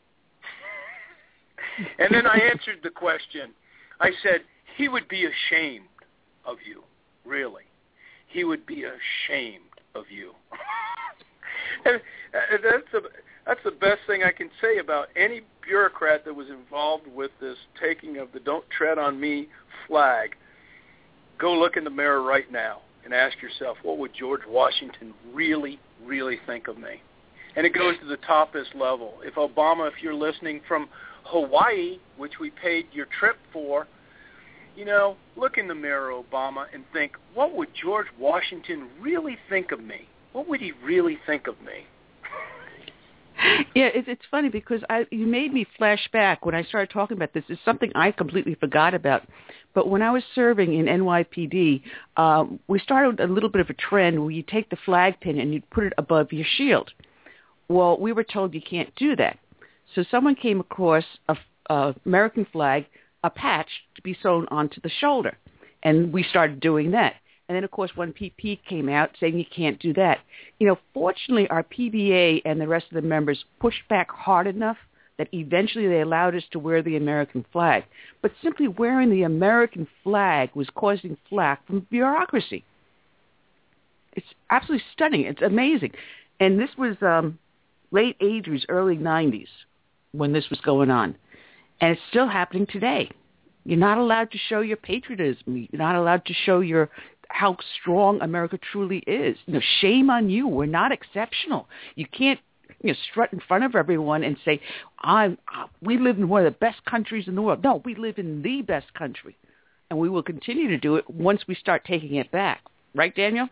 And then I answered the question. I said, he would be ashamed of you, really. He would be ashamed of you. And that's the best thing I can say about any bureaucrat that was involved with this taking of the Don't Tread on Me flag. Go look in the mirror right now and ask yourself, what would George Washington really, really think of me? And it goes to the toppest level. If Obama, if you're listening from Hawaii, which we paid your trip for, look in the mirror, Obama, and think, what would George Washington really think of me? What would he really think of me? Yeah, it's funny because you made me flash back when I started talking about this. It's something I completely forgot about. But when I was serving in NYPD, we started a little bit of a trend where you take the flag pin and you put it above your shield. Well, we were told you can't do that. So someone came across a American flag, a patch to be sewn onto the shoulder, and we started doing that. And then, of course, when PP came out saying you can't do that, fortunately our PBA and the rest of the members pushed back hard enough that eventually they allowed us to wear the American flag. But simply wearing the American flag was causing flack from bureaucracy. It's absolutely stunning. It's amazing. And this was late 80s, early 90s when this was going on. And it's still happening today. You're not allowed to show your patriotism. You're not allowed to show how strong America truly is. Shame on you. We're not exceptional. You can't strut in front of everyone and say, we live in one of the best countries in the world. No, we live in the best country. And we will continue to do it once we start taking it back. Right, Daniel?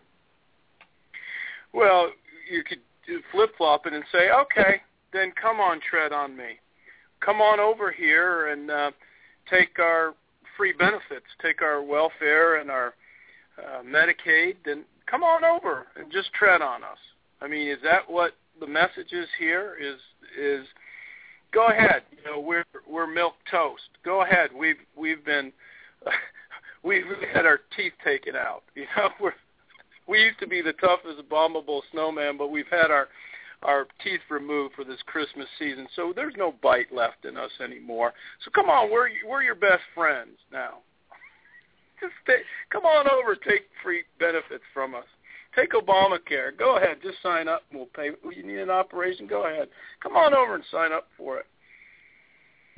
Well, you could flip-flop it and say, okay, then come on, tread on me. Come on over here and take our free benefits, take our welfare and our Medicaid, then come on over and just tread on us. I mean, is that what the message is here? Is go ahead. We're milk toast. Go ahead. We've been we've had our teeth taken out. We used to be the toughest abominable snowman, but we've had our teeth removed for this Christmas season, so there's no bite left in us anymore. So come on, we're your best friends now. Just come on over, take free benefits from us. Take Obamacare. Go ahead, just sign up and we'll pay. You need an operation? Go ahead. Come on over and sign up for it.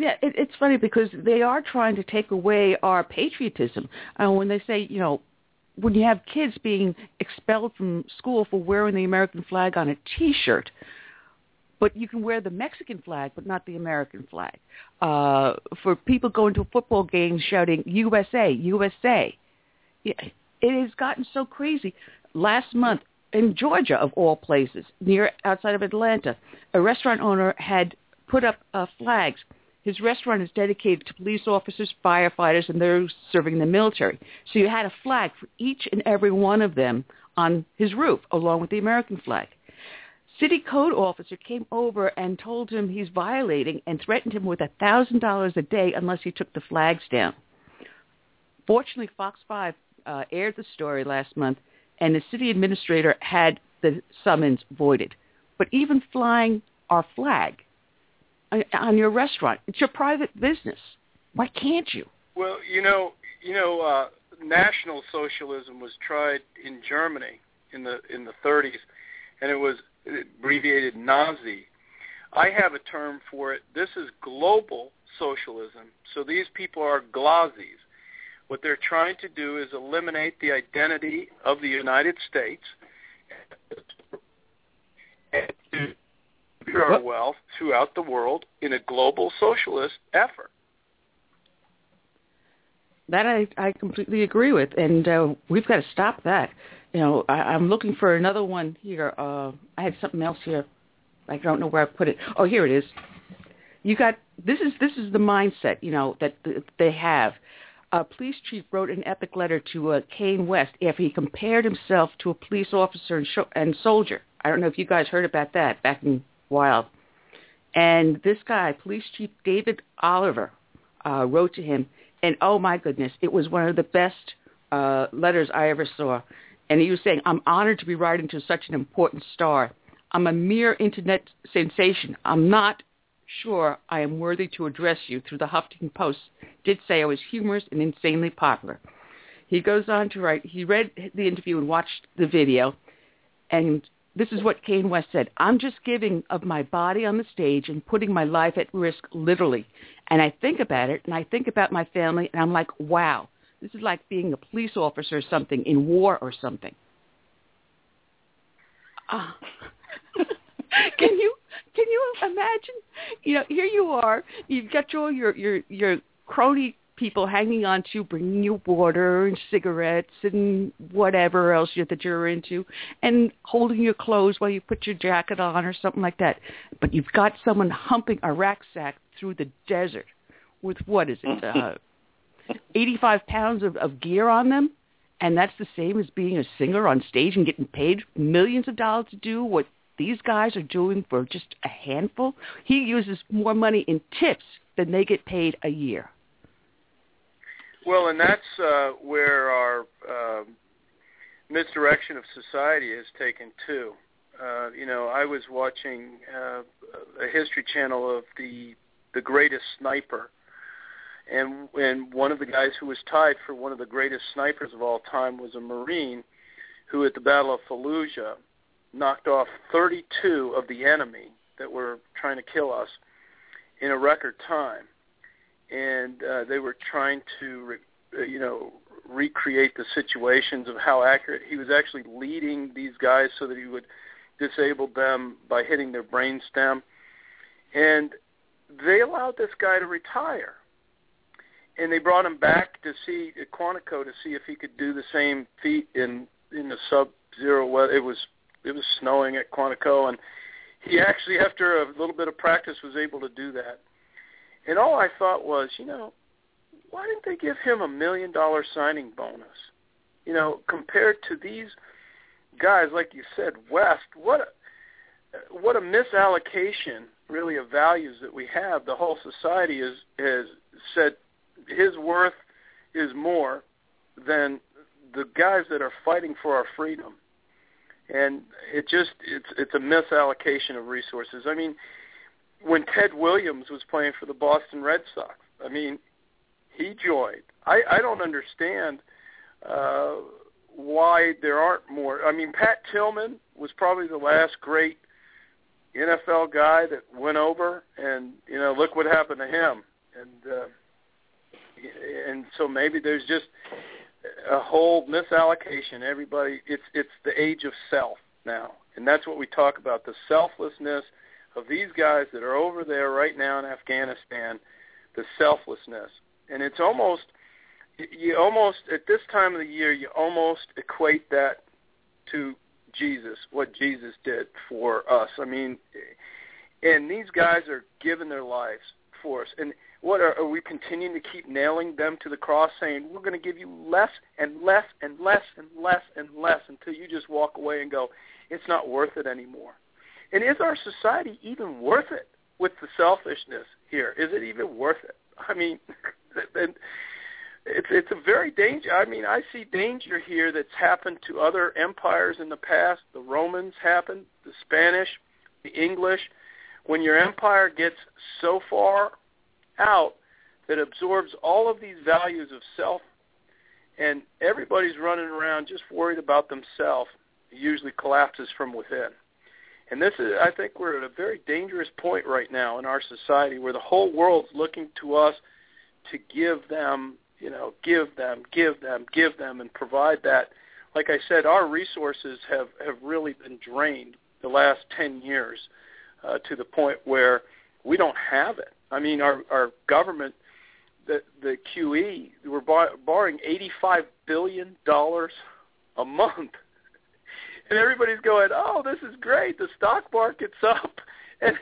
Yeah, it's funny because they are trying to take away our patriotism. When they say, when you have kids being expelled from school for wearing the American flag on a T-shirt, but you can wear the Mexican flag, but not the American flag. For people going to a football game shouting, USA, USA. Yeah, it has gotten so crazy. Last month, in Georgia, of all places, outside of Atlanta, a restaurant owner had put up flags. His restaurant is dedicated to police officers, firefighters, and those serving the military. So you had a flag for each and every one of them on his roof, along with the American flag. City code officer came over and told him he's violating and threatened him with $1,000 a day unless he took the flags down. Fortunately, Fox 5 aired the story last month, and the city administrator had the summons voided. But even flying our flag on your restaurant, it's your private business. Why can't you? Well, National Socialism was tried in Germany in the 30s, and it was abbreviated Nazi. I have a term for it. This is global socialism. So these people are glazis. What they're trying to do is eliminate the identity of the United States and to distribute our wealth throughout the world in a global socialist effort. That I completely agree with, and we've got to stop that. I'm looking for another one here. I had something else here. I don't know where I put it. Oh, here it is. You got this is the mindset, that they have. A police chief wrote an epic letter to Kane West after he compared himself to a police officer and soldier. I don't know if you guys heard about that back in Wild. And this guy, Police Chief David Oliver, wrote to him, and oh my goodness, it was one of the best letters I ever saw. And he was saying, I'm honored to be writing to such an important star. I'm a mere internet sensation. I'm not sure I am worthy to address you. Through the Huffington Post did say I was humorous and insanely popular. He goes on to write, he read the interview and watched the video, and this is what Kane West said: I'm just giving of my body on the stage and putting my life at risk, literally. And I think about it, and I think about my family, and I'm like, wow, this is like being a police officer or something in war or something. Can you imagine? Here you are. You've got all your crony people hanging on to you, bringing you water and cigarettes and whatever else that you're into, and holding your clothes while you put your jacket on or something like that. But you've got someone humping a rucksack through the desert with, 85 pounds of gear on them, and that's the same as being a singer on stage and getting paid millions of dollars to do what these guys are doing for just a handful. He uses more money in tips than they get paid a year. Well, and that's where our misdirection of society has taken too. I was watching a History Channel of the greatest sniper, and one of the guys who was tied for one of the greatest snipers of all time was a Marine who, at the Battle of Fallujah, knocked off 32 of the enemy that were trying to kill us in a record time. And they were trying to, recreate the situations of how accurate. He was actually leading these guys so that he would disable them by hitting their brainstem. And they allowed this guy to retire. And they brought him back to see at Quantico to see if he could do the same feat in the sub-zero weather. It was snowing at Quantico, and he actually, after a little bit of practice, was able to do that. And all I thought was, why didn't they give him $1 million signing bonus? Compared to these guys, like you said, West, what a misallocation, really, of values that we have. The whole society has said his worth is more than the guys that are fighting for our freedom. And it's a misallocation of resources. I mean, when Ted Williams was playing for the Boston Red Sox, he joined. I don't understand why there aren't more. Pat Tillman was probably the last great NFL guy that went over, and look what happened to him. and so maybe there's just a whole misallocation. Everybody, it's the age of self now, and that's what we talk about, the selflessness of these guys that are over there right now in Afghanistan, the selflessness. And it's almost, you almost, at this time of the year, you almost equate that to Jesus, what Jesus did for us. I mean, and these guys are giving their lives for us. And what are we continuing to keep nailing them to the cross, saying we're going to give you less and less and less and less and less until you just walk away and go, it's not worth it anymore. And is our society even worth it with the selfishness here? Is it even worth it? I mean, it's a very danger. I mean, I see danger here that's happened to other empires in the past. The Romans happened, the Spanish, the English. When your empire gets so far out that absorbs all of these values of self, and everybody's running around just worried about themselves, it usually collapses from within. And this is, I think we're at a very dangerous point right now in our society where the whole world's looking to us to give them, give them, and provide that. Like I said, our resources have really been drained the last 10 years to the point where we don't have it. I mean, our government, the QE, we're borrowing $85 billion a month. And everybody's going, oh, this is great. The stock market's up. And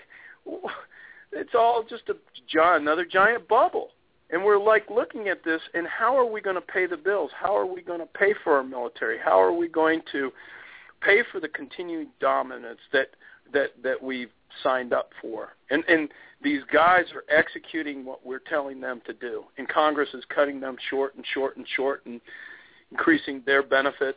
it's all just another giant bubble. And we're like looking at this, and how are we going to pay the bills? How are we going to pay for our military? How are we going to pay for the continued dominance that we've signed up for? And these guys are executing what we're telling them to do. And Congress is cutting them short and short and short and increasing their benefits,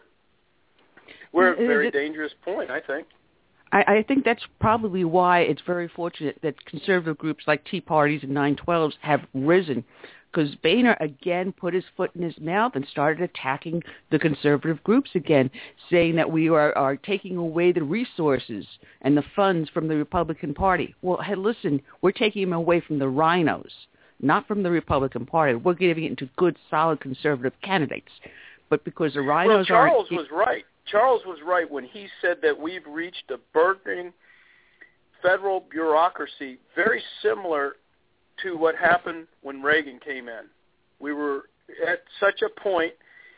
We're at a very dangerous point, I think. I think that's probably why it's very fortunate that conservative groups like Tea Parties and 912s have risen, because Boehner again put his foot in his mouth and started attacking the conservative groups again, saying that we are taking away the resources and the funds from the Republican Party. Well, hey, listen, we're taking them away from the rhinos, not from the Republican Party. We're giving it to good, solid conservative candidates. But because the rhinos Charles was right. Charles was right when he said that we've reached a burgeoning federal bureaucracy very similar to what happened when Reagan came in. We were at such a point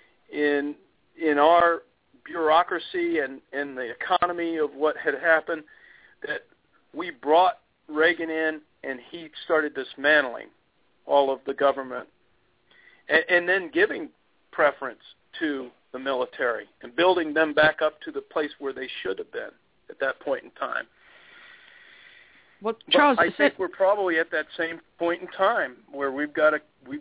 in our bureaucracy and the economy of what had happened that we brought Reagan in and he started dismantling all of the government and then giving preference to the military and building them back up to the place where they should have been at that point in time. Well, Charles, I think we're probably at that same point in time where we've got to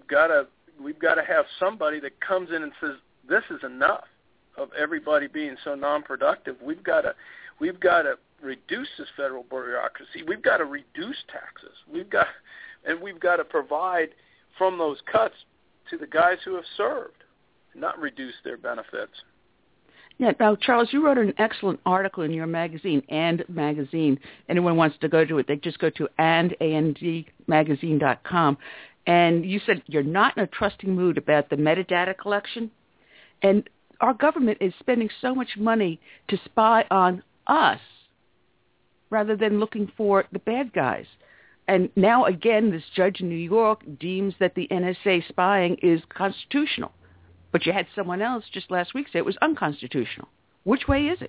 have somebody that comes in and says, this is enough of everybody being so non-productive. We've got to reduce this federal bureaucracy. We've got to reduce taxes. We've got to provide from those cuts to the guys who have served, not reduce their benefits. Yeah. Now, Charles, you wrote an excellent article in your magazine, And Magazine. Anyone wants to go to it, they just go to andmagazine.com. And you said you're not in a trusting mood about the metadata collection. And our government is spending so much money to spy on us rather than looking for the bad guys. And now, again, this judge in New York deems that the NSA spying is constitutional. But you had someone else just last week say it was unconstitutional. Which way is it?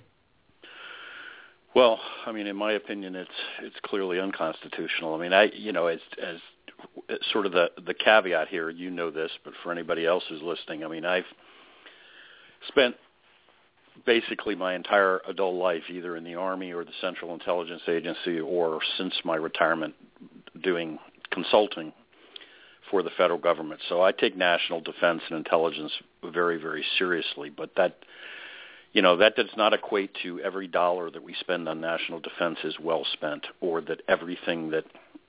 Well, I mean, in my opinion, it's clearly unconstitutional. I mean, as sort of the caveat here, you know this, but for anybody else who's listening, I mean, I've spent basically my entire adult life either in the Army or the Central Intelligence Agency or since my retirement doing consulting for the federal government. So I take national defense and intelligence very, very seriously, but that does not equate to every dollar that we spend on national defense is well spent, or that everything that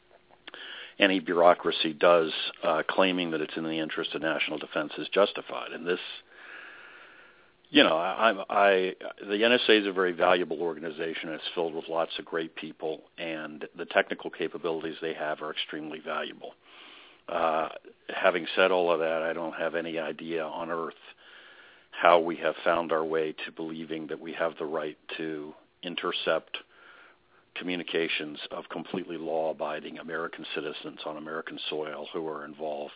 any bureaucracy does claiming that it's in the interest of national defense is justified. And this, You know, the NSA is a very valuable organization. It's filled with lots of great people, and the technical capabilities they have are extremely valuable. Having said all of that, I don't have any idea on earth how we have found our way to believing that we have the right to intercept communications of completely law-abiding American citizens on American soil who are involved.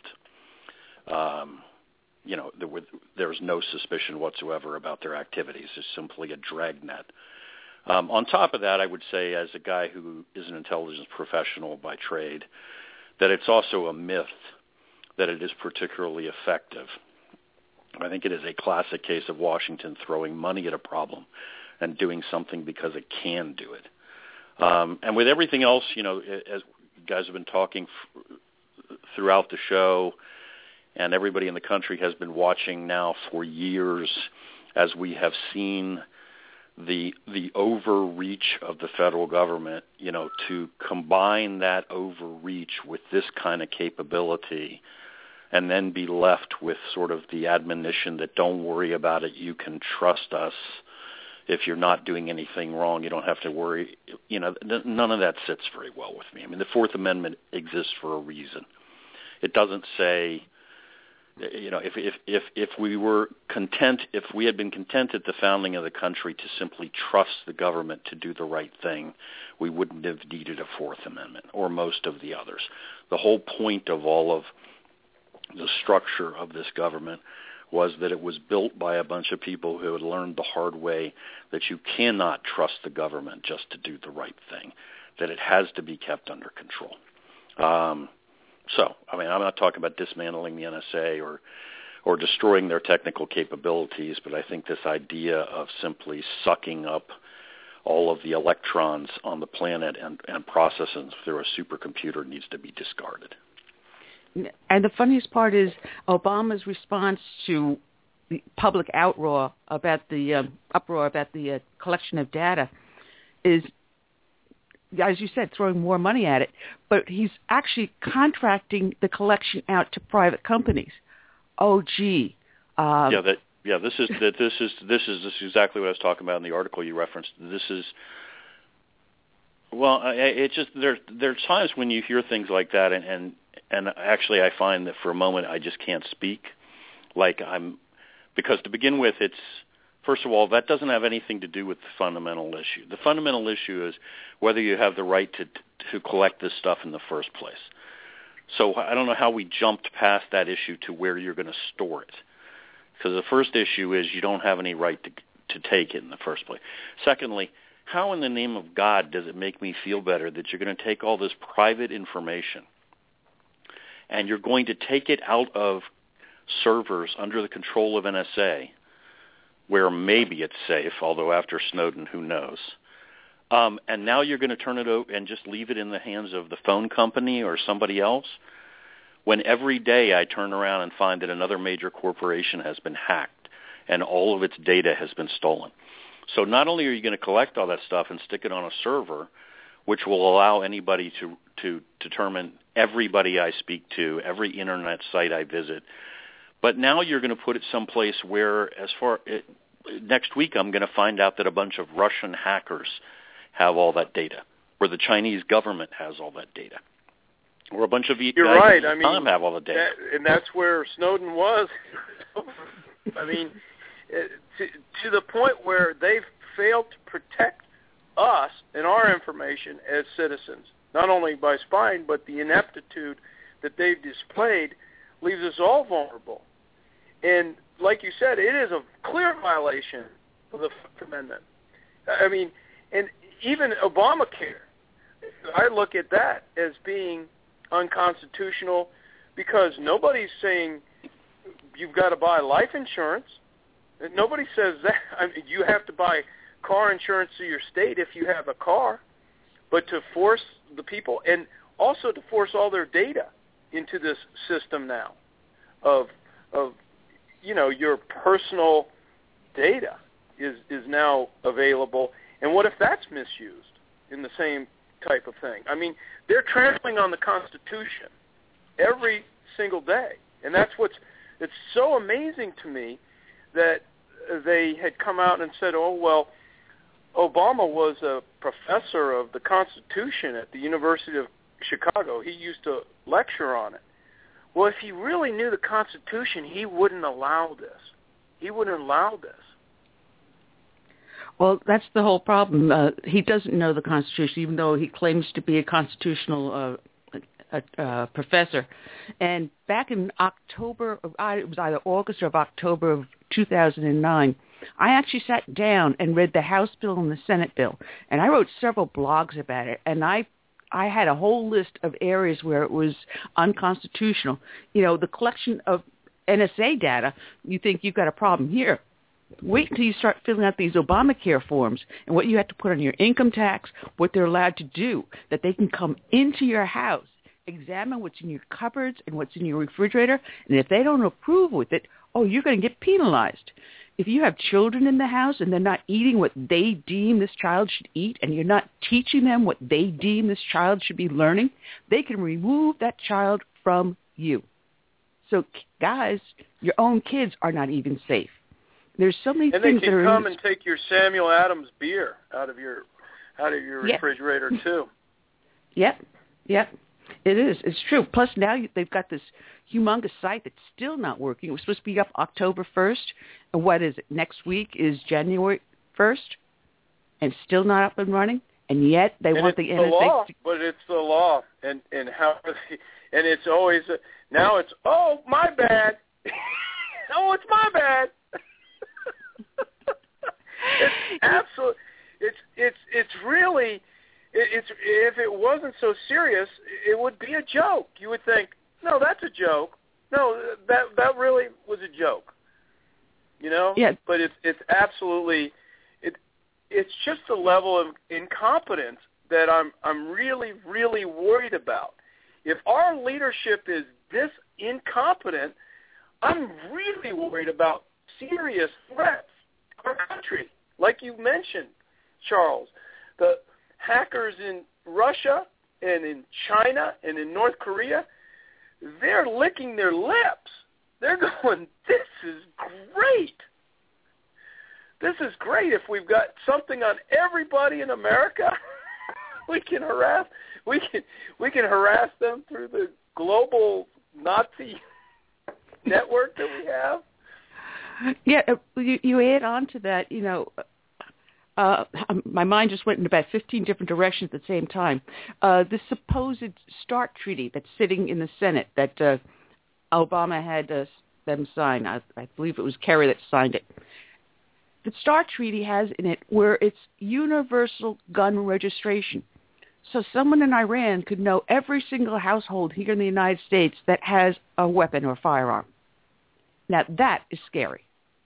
You know, there's no suspicion whatsoever about their activities. It's simply a dragnet. On top of that, I would say, as a guy who is an intelligence professional by trade, that it's also a myth that it is particularly effective. I think it is a classic case of Washington throwing money at a problem and doing something because it can do it. And with everything else, you know, as you guys have been talking throughout the show, and everybody in the country has been watching now for years, as we have seen the overreach of the federal government, you know, to combine that overreach with this kind of capability and then be left with sort of the admonition that don't worry about it, you can trust us. If you're not doing anything wrong, you don't have to worry. You know, none of that sits very well with me. I mean, the Fourth Amendment exists for a reason. It doesn't say, you know, if we were content, if we had been content at the founding of the country to simply trust the government to do the right thing, we wouldn't have needed a Fourth Amendment or most of the others. The whole point of all of the structure of this government was that it was built by a bunch of people who had learned the hard way that you cannot trust the government just to do the right thing, that it has to be kept under control. So, I mean, I'm not talking about dismantling the NSA or destroying their technical capabilities, but I think this idea of simply sucking up all of the electrons on the planet and processing through a supercomputer needs to be discarded. And the funniest part is Obama's response to the public uproar about the collection of data is, as you said, throwing more money at it. But he's actually contracting the collection out to private companies. Oh, gee. This is exactly what I was talking about in the article you referenced. This is. Well, it's just there are times when you hear things like that, and actually I find that for a moment I just can't speak. Because to begin with, it's, first of all, that doesn't have anything to do with the fundamental issue. The fundamental issue is whether you have the right to collect this stuff in the first place. So I don't know how we jumped past that issue to where you're going to store it. Because the first issue is you don't have any right to take it in the first place. Secondly, how in the name of God does it make me feel better that you're going to take all this private information and you're going to take it out of servers under the control of NSA, where maybe it's safe, although after Snowden, who knows, and now you're going to turn it over and just leave it in the hands of the phone company or somebody else, when every day I turn around and find that another major corporation has been hacked and all of its data has been stolen. So not only are you going to collect all that stuff and stick it on a server, which will allow anybody to determine everybody I speak to, every internet site I visit, but now you're going to put it someplace where, next week I'm going to find out that a bunch of Russian hackers have all that data, or the Chinese government has all that data, or a bunch of You're right. I mean, have all the data. And that's where Snowden was. I mean, to the point where they've failed to protect us and our information as citizens, not only by spying, but the ineptitude that they've displayed leaves us all vulnerable. And like you said, it is a clear violation of the First Amendment. I mean, and even Obamacare, I look at that as being unconstitutional because nobody's saying you've got to buy life insurance. Nobody says that. I mean, you have to buy car insurance to your state if you have a car, but to force the people and also to force all their data into this system now of you know, your personal data is now available. And what if that's misused in the same type of thing? I mean, they're trampling on the Constitution every single day. And that's it's so amazing to me that they had come out and said, oh, well, Obama was a professor of the Constitution at the University of Chicago. He used to lecture on it. Well, if he really knew the Constitution, he wouldn't allow this. He wouldn't allow this. Well, that's the whole problem. He doesn't know the Constitution, even though he claims to be a constitutional professor. And back in October, it was either August or October of 2009, I actually sat down and read the House bill and the Senate bill, and I wrote several blogs about it, and I had a whole list of areas where it was unconstitutional. You know, the collection of NSA data, you think you've got a problem here. Wait until you start filling out these Obamacare forms and what you have to put on your income tax, what they're allowed to do, that they can come into your house, examine what's in your cupboards and what's in your refrigerator, and if they don't approve with it, oh, you're going to get penalized. If you have children in the house and they're not eating what they deem this child should eat, and you're not teaching them what they deem this child should be learning, they can remove that child from you. So, guys, your own kids are not even safe. There's so many and things they can that are come and take your Samuel Adams beer out of your Yep. refrigerator too. Yep. It is. It's true. Plus now they've got this humongous site that's still not working. It was supposed to be up October 1st. And what is it? Next week is January 1st, and still not up and running. And yet they want the NSA law, but it's the law, and how, and it's always now it's my bad. Oh, it's my bad. It's absolutely. It's really. It's if it wasn't so serious, it would be a joke. You would think, no, that's a joke. No, that really was a joke. You know. Yeah. But it's absolutely. It's just a level of incompetence that I'm really, really worried about. If our leadership is this incompetent, I'm really worried about serious threats to our country. Like you mentioned, Charles, the hackers in Russia and in China and in North Korea, they're licking their lips. They're going, this is great. This is great. If we've got something on everybody in America, we can harass harass them through the global Nazi network that we have. Yeah, you add on to that, you know, my mind just went in about 15 different directions at the same time. The supposed START treaty that's sitting in the Senate that Obama had them sign. I believe it was Kerry that signed it. The START treaty has in it where it's universal gun registration. So someone in Iran could know every single household here in the United States that has a weapon or firearm. Now, that is scary.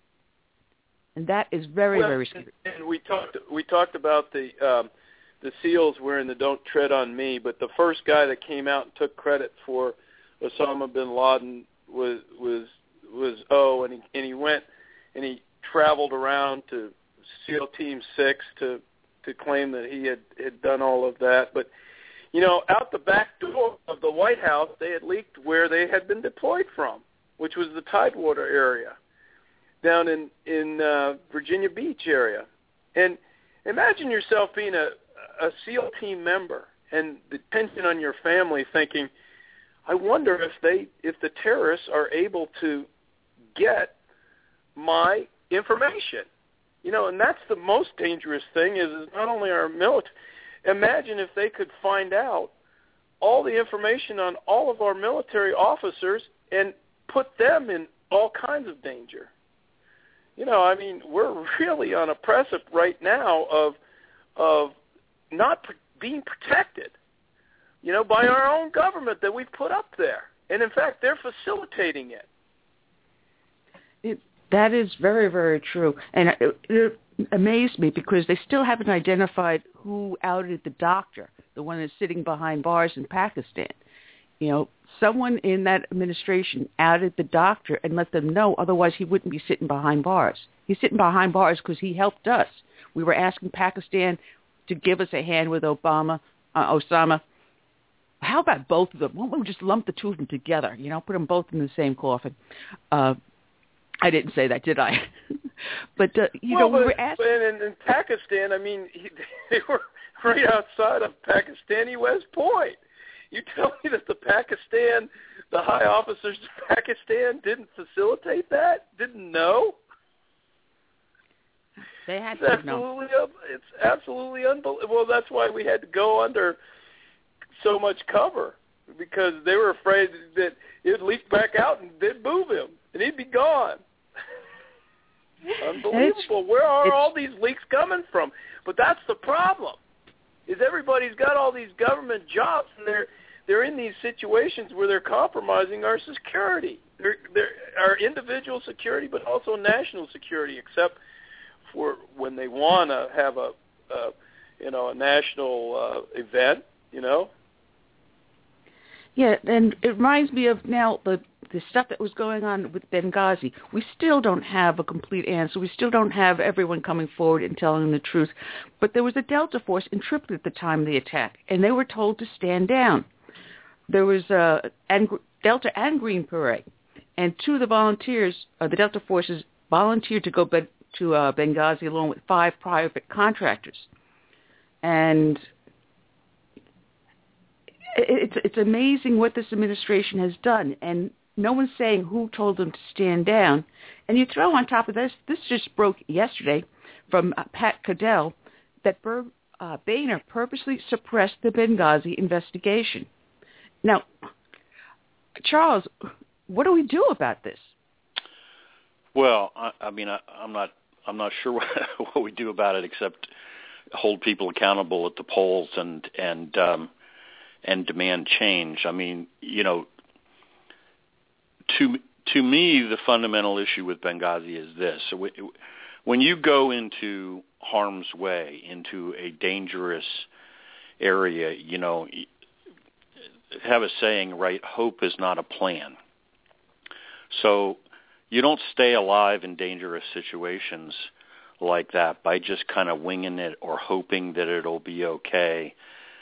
And that is very, very scary. And we talked about the SEALs wearing the "Don't Tread on Me," but the first guy that came out and took credit for Osama bin Laden was O, and he went and he traveled around to SEAL Team 6 to claim that he had done all of that. But, you know, out the back door of the White House, they had leaked where they had been deployed from, which was the Tidewater area down in Virginia Beach area. And imagine yourself being a SEAL team member and the tension on your family thinking, I wonder if the terrorists are able to get my information. You know, and that's the most dangerous thing is not only our military. Imagine if they could find out all the information on all of our military officers and put them in all kinds of danger. You know, I mean, we're really on a precipice right now of not being protected, you know, by our own government that we've put up there. And, in fact, they're facilitating it. That is very, very true. And it amazed me because they still haven't identified who outed the doctor, the one that's sitting behind bars in Pakistan. You know, someone in that administration outed the doctor and let them know, otherwise he wouldn't be sitting behind bars. He's sitting behind bars because he helped us. We were asking Pakistan to give us a hand with Osama. How about both of them? Why don't we just lump the two of them together, you know, put them both in the same coffin? I didn't say that, did I? But, we were asked... in Pakistan, I mean, they were right outside of Pakistani West Point. You tell me that the high officers of Pakistan didn't facilitate that? Didn't know? They had to know. It's absolutely unbelievable. Well, that's why we had to go under so much cover, because they were afraid that it would leak back out and they'd move him, and he'd be gone. Unbelievable. Where are all these leaks coming from? But that's the problem, is everybody's got all these government jobs, and they're in these situations where they're compromising our security, our individual security, but also national security, except for when they want to have a national event, Yeah, and it reminds me of now the stuff that was going on with Benghazi. We still don't have a complete answer. We still don't have everyone coming forward and telling the truth. But there was a Delta Force in Tripoli at the time of the attack, and they were told to stand down. There was Delta and Green Beret, and two of the volunteers, the Delta Forces, volunteered to go to Benghazi along with 5 private contractors. And it's amazing what this administration has done, and no one's saying who told them to stand down. And you throw on top of this just broke yesterday from Pat Cadell, that Boehner purposely suppressed the Benghazi investigation. Now, Charles, what do we do about this? Well, I'm not sure what we do about it except hold people accountable at the polls and demand change. I mean, to me, the fundamental issue with Benghazi is this. When you go into harm's way, into a dangerous area, have a saying, right? Hope is not a plan. So you don't stay alive in dangerous situations like that by just kind of winging it or hoping that it'll be okay.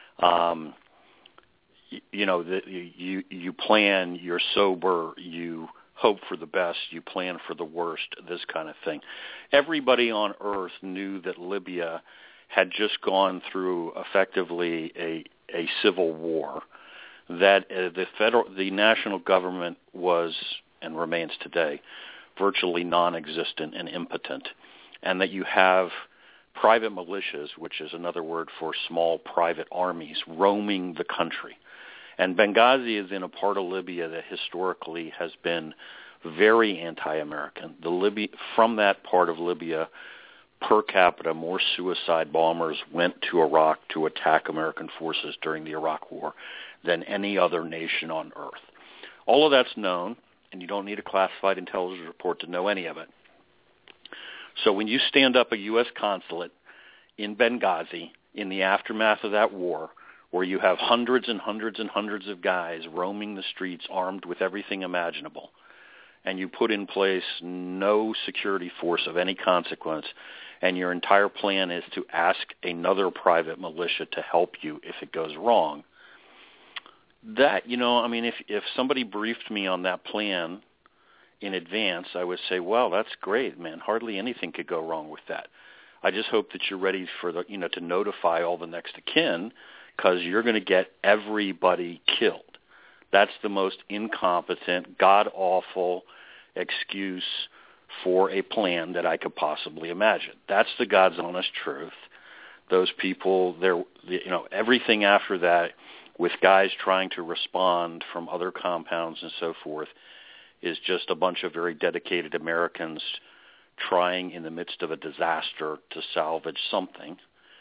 You plan, you're sober, you hope for the best, you plan for the worst, this kind of thing. Everybody on earth knew that Libya had just gone through effectively a civil war, that the national government was and remains today virtually non-existent and impotent, and that you have private militias, which is another word for small private armies, roaming the country. And Benghazi is in a part of Libya that historically has been very anti-American. From that part of Libya, per capita, more suicide bombers went to Iraq to attack American forces during the Iraq War than any other nation on earth. All of that's known, and you don't need a classified intelligence report to know any of it. So when you stand up a U.S. consulate in Benghazi in the aftermath of that war, where you have hundreds and hundreds and hundreds of guys roaming the streets armed with everything imaginable, and you put in place no security force of any consequence, and your entire plan is to ask another private militia to help you if it goes wrong, that, if somebody briefed me on that plan in advance, I would say, well, that's great, man. Hardly anything could go wrong with that. I just hope that you're ready for to notify all the next of kin, because you're going to get everybody killed. That's the most incompetent, god-awful excuse for a plan that I could possibly imagine. That's the God's honest truth. Those people, everything after that, with guys trying to respond from other compounds and so forth, is just a bunch of very dedicated Americans trying in the midst of a disaster to salvage something.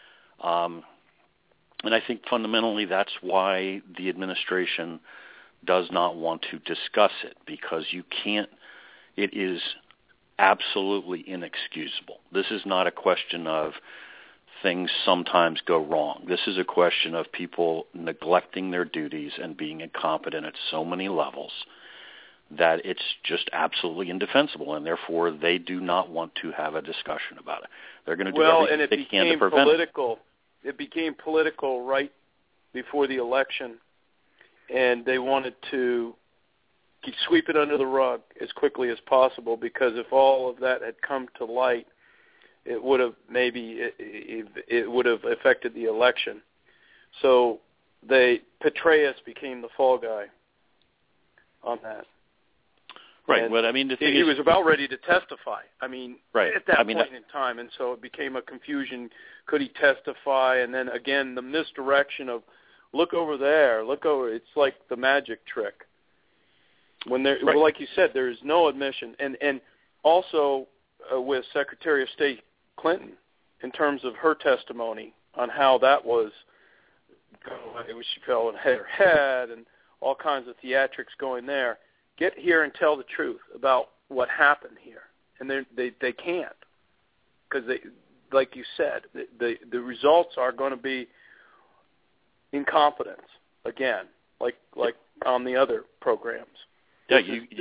And I think fundamentally that's why the administration does not want to discuss it, because it is absolutely inexcusable. This is not a question of things sometimes go wrong. This is a question of people neglecting their duties and being incompetent at so many levels that it's just absolutely indefensible, and therefore they do not want to have a discussion about it. They're going to do everything they can to prevent it. It became political right before the election, and they wanted to sweep it under the rug as quickly as possible, because if all of that had come to light, it would have it would have affected the election. So Petraeus became the fall guy on that. Right. And well, I mean, the thing he is, was about ready to testify. I mean, right. at that point in time, and so it became a confusion. Could he testify? And then again, the misdirection of look over there, look over. It's like the magic trick. When there, well, like you said, there is no admission, and also with Secretary of State Clinton, in terms of her testimony on how that was, she fell and hit her head, and all kinds of theatrics going there. Get here and tell the truth about what happened here, and they can't, because they, like you said, the results are going to be incompetence again, like on the other programs. Yeah,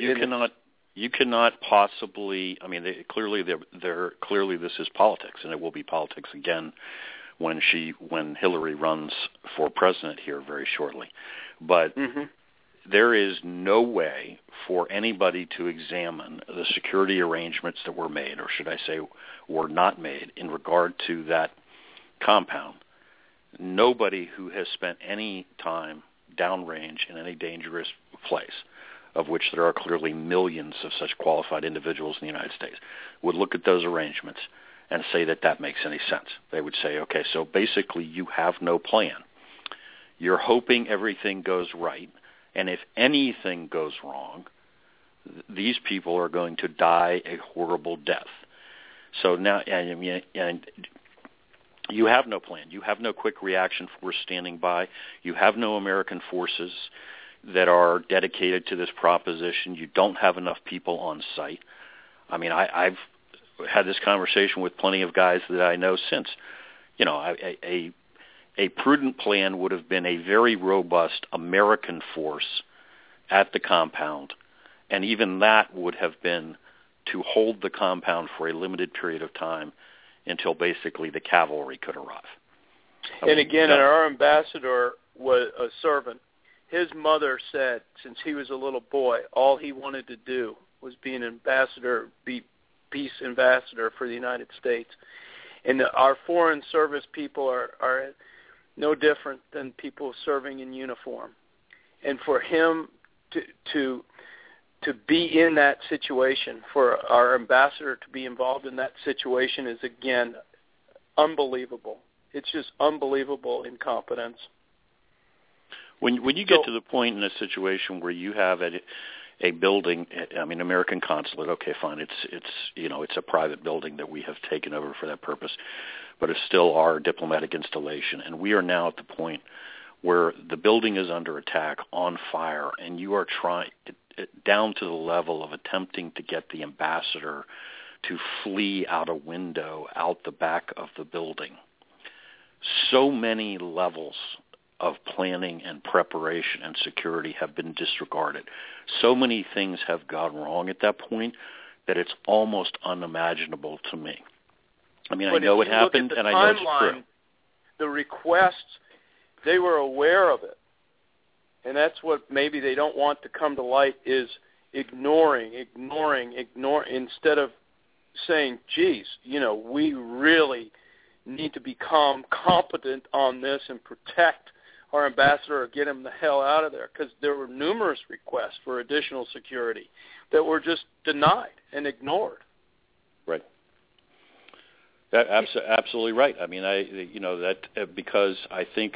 you cannot possibly. I mean, clearly this is politics, and it will be politics again when Hillary runs for president here very shortly. But there is no way for anybody to examine the security arrangements that were made, or should I say were not made, in regard to that compound. Nobody who has spent any time downrange in any dangerous place, of which there are clearly millions of such qualified individuals in the United States, would look at those arrangements and say that makes any sense. They would say, okay, so basically you have no plan. You're hoping everything goes right, and if anything goes wrong, these people are going to die a horrible death. So now, and you have no plan. You have no quick reaction force standing by. You have no American forces that are dedicated to this proposition. You don't have enough people on site. I mean, I've had this conversation with plenty of guys that I know since. You know, a prudent plan would have been a very robust American force at the compound, and even that would have been to hold the compound for a limited period of time until basically the cavalry could arrive. And again, our ambassador was a servant. His mother said, since he was a little boy, all he wanted to do was be an ambassador, be peace ambassador for the United States. And our foreign service people are no different than people serving in uniform. And for him to be in that situation, for our ambassador to be involved in that situation is, again, unbelievable. It's just unbelievable incompetence. When you get to the point in a situation where you have a building, I mean, American consulate, okay, fine, it's a private building that we have taken over for that purpose, but it's still our diplomatic installation, and we are now at the point where the building is under attack, on fire, and you are trying down to the level of attempting to get the ambassador to flee out a window out the back of the building. So many levels of planning and preparation and security have been disregarded. So many things have gone wrong at that point that it's almost unimaginable to me. I mean, I know it happened, and I know it's true. The requests, they were aware of it. And that's what maybe they don't want to come to light, is ignoring, instead of saying, geez, we really need to become competent on this and protect our ambassador or get him the hell out of there, because there were numerous requests for additional security that were just denied and ignored. Right. Absolutely right. I mean, because I think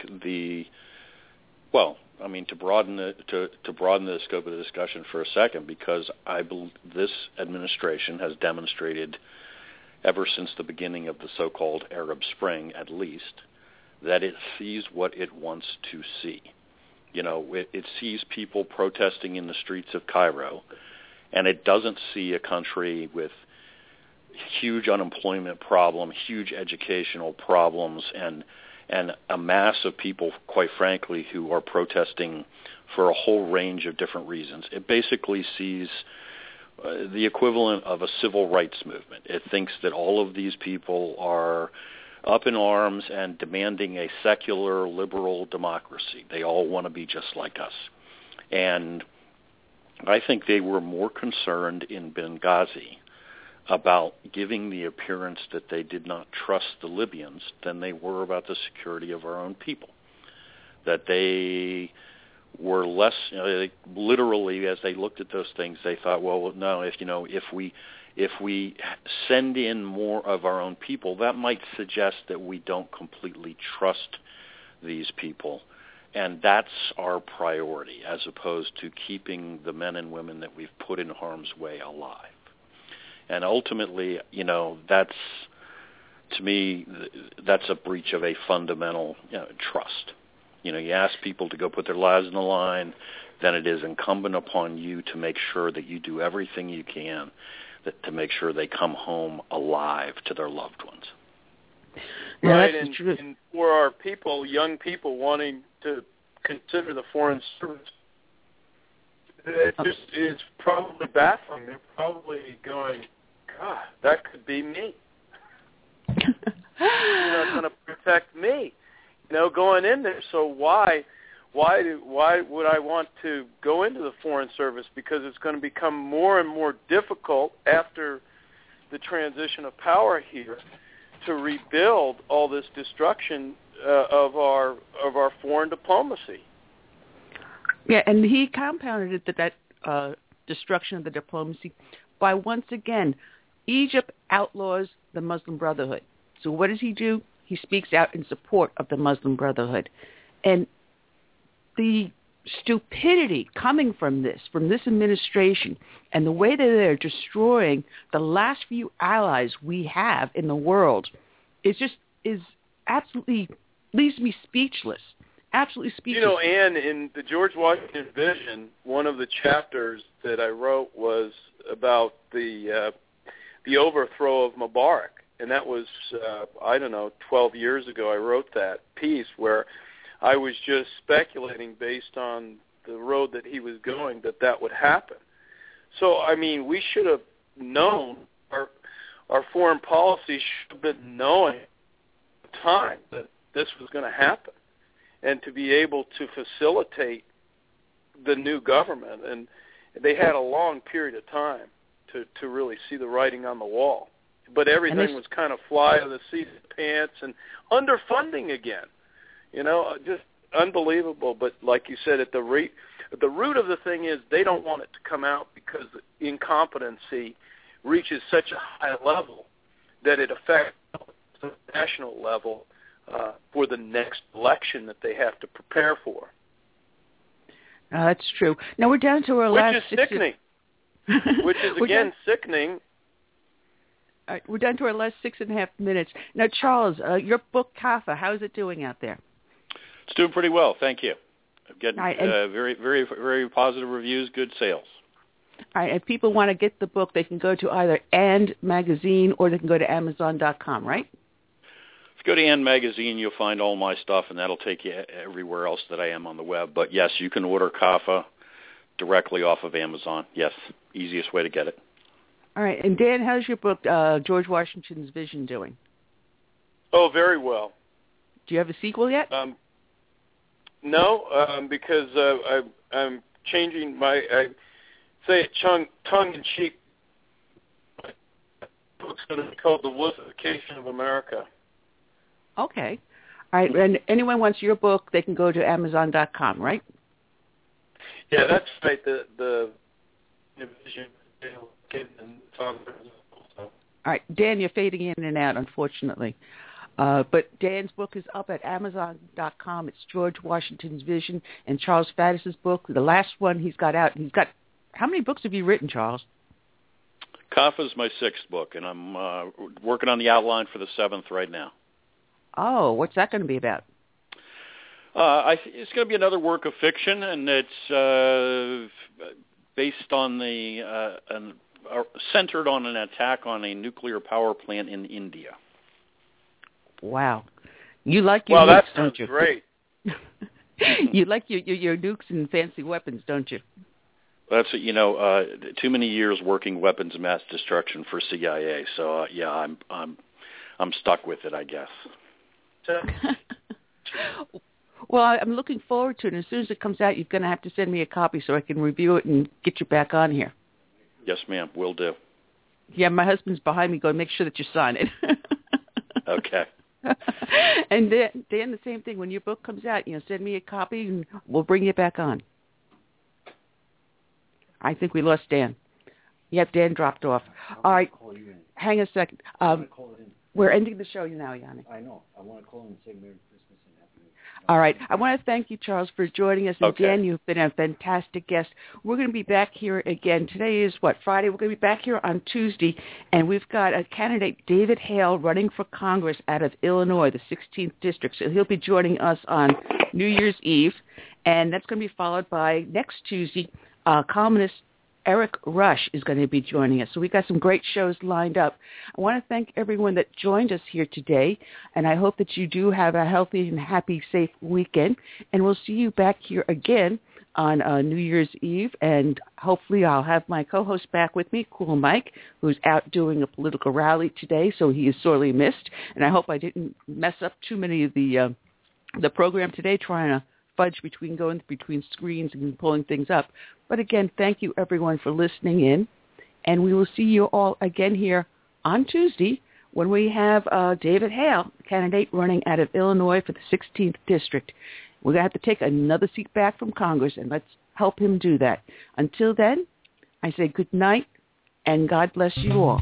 to broaden the scope of the discussion for a second, because I believe this administration has demonstrated ever since the beginning of the so-called Arab Spring, at least, that it sees what it wants to see. It sees people protesting in the streets of Cairo, and it doesn't see a country with huge unemployment problem, huge educational problems, and a mass of people, quite frankly, who are protesting for a whole range of different reasons. It basically sees the equivalent of a civil rights movement. It thinks that all of these people are up in arms and demanding a secular, liberal democracy. They all want to be just like us. And I think they were more concerned in Benghazi about giving the appearance that they did not trust the Libyans than they were about the security of our own people. That they were less, literally, as they looked at those things, they thought, well, no, if we send in more of our own people, that might suggest that we don't completely trust these people. And that's our priority, as opposed to keeping the men and women that we've put in harm's way alive. And ultimately, that's, to me, that's a breach of a fundamental trust. You ask people to go put their lives on the line, then it is incumbent upon you to make sure that you do everything you can to make sure they come home alive to their loved ones. Right, and for our people, young people wanting to consider the Foreign Service, it's probably baffling. They're probably going, God, that could be me. You're not going to protect me, going in there. So why would I want to go into the Foreign Service? Because it's going to become more and more difficult after the transition of power here to rebuild all this destruction of our foreign diplomacy. Yeah, and he compounded it, that destruction of the diplomacy by, once again, Egypt outlaws the Muslim Brotherhood. So what does he do? He speaks out in support of the Muslim Brotherhood. And the stupidity coming from this administration, and the way that they're destroying the last few allies we have in the world, is absolutely, leaves me speechless. Absolutely speechless. Ann, in the George Washington Vision, one of the chapters that I wrote was about the overthrow of Mubarak. And that was, 12 years ago I wrote that piece where I was just speculating based on the road that he was going that would happen. So, we should have known, our foreign policy should have been knowing at the time that this was going to happen, and to be able to facilitate the new government. And they had a long period of time to really see the writing on the wall. But everything was kind of fly of the seat of the pants and underfunding again. Just unbelievable. But like you said, at the root of the thing is they don't want it to come out because the incompetency reaches such a high level that it affects the national level for the next election that they have to prepare for. That's true. Now we're down to our last... Which is sickening. Which is, again, sickening. All right, we're down to our last 6.5 minutes. Now, Charles, your book, Kaffa, how is it doing out there? It's doing pretty well, thank you. I'm getting very, very, very positive reviews, good sales. All right, if people want to get the book, they can go to either And Magazine or they can go to Amazon.com, right? If you go to And Magazine, you'll find all my stuff, and that'll take you everywhere else that I am on the web. But, yes, you can order Kaffa directly off of Amazon. Yes, easiest way to get it. All right, and Dan, how's your book, George Washington's Vision, doing? Oh, very well. Do you have a sequel yet? No, because I'm changing I say it tongue-in-cheek. My book's going to be called The Woosification of America. Okay. All right, and anyone wants your book, they can go to Amazon.com, right? Yeah, that's right. The division. All right, Dan, you're fading in and out, unfortunately. But Dan's book is up at Amazon.com. It's George Washington's Vision, and Charles Faddis's book, the last one he's got out. How many books have you written, Charles? Kaffa is my 6th book, and I'm working on the outline for the 7th right now. Oh, what's that going to be about? It's going to be another work of fiction, and it's based on centered on an attack on a nuclear power plant in India. Wow. You like your nukes, don't you? Great. You like your nukes and fancy weapons, don't you? That's too many years working weapons of mass destruction for CIA. So I'm stuck with it, I guess. Well, I'm looking forward to it. And as soon as it comes out, you're going to have to send me a copy so I can review it and get you back on here. Yes, ma'am. Will do. Yeah, my husband's behind me going, make sure that you sign it. Okay. And Dan, the same thing. When your book comes out, send me a copy and we'll bring you back on. I think we lost Dan. Yep, Dan dropped off. All right, hang a second. We're ending the show now, Yanni. I know. I want to call and say Merry Christmas and Happy New Year. All right. I want to thank you, Charles, for joining us. And okay. Dan, you've been a fantastic guest. We're going to be back here again. Today is, Friday? We're going to be back here on Tuesday. And we've got a candidate, David Hale, running for Congress out of Illinois, the 16th District. So he'll be joining us on New Year's Eve. And that's going to be followed by next Tuesday, columnist Eric Rush is going to be joining us. So we've got some great shows lined up. I want to thank everyone that joined us here today, and I hope that you do have a healthy and happy, safe weekend. And we'll see you back here again on New Year's Eve, and hopefully I'll have my co-host back with me, Cool Mike, who's out doing a political rally today, so he is sorely missed. And I hope I didn't mess up too many of the program today trying to fudge going between screens and pulling things up. But again, thank you everyone for listening in, and we will see you all again here on Tuesday when we have David Hale, candidate running out of Illinois for the 16th District. We're going to have to take another seat back from Congress, and let's help him do that. Until then, I say good night, and God bless you all.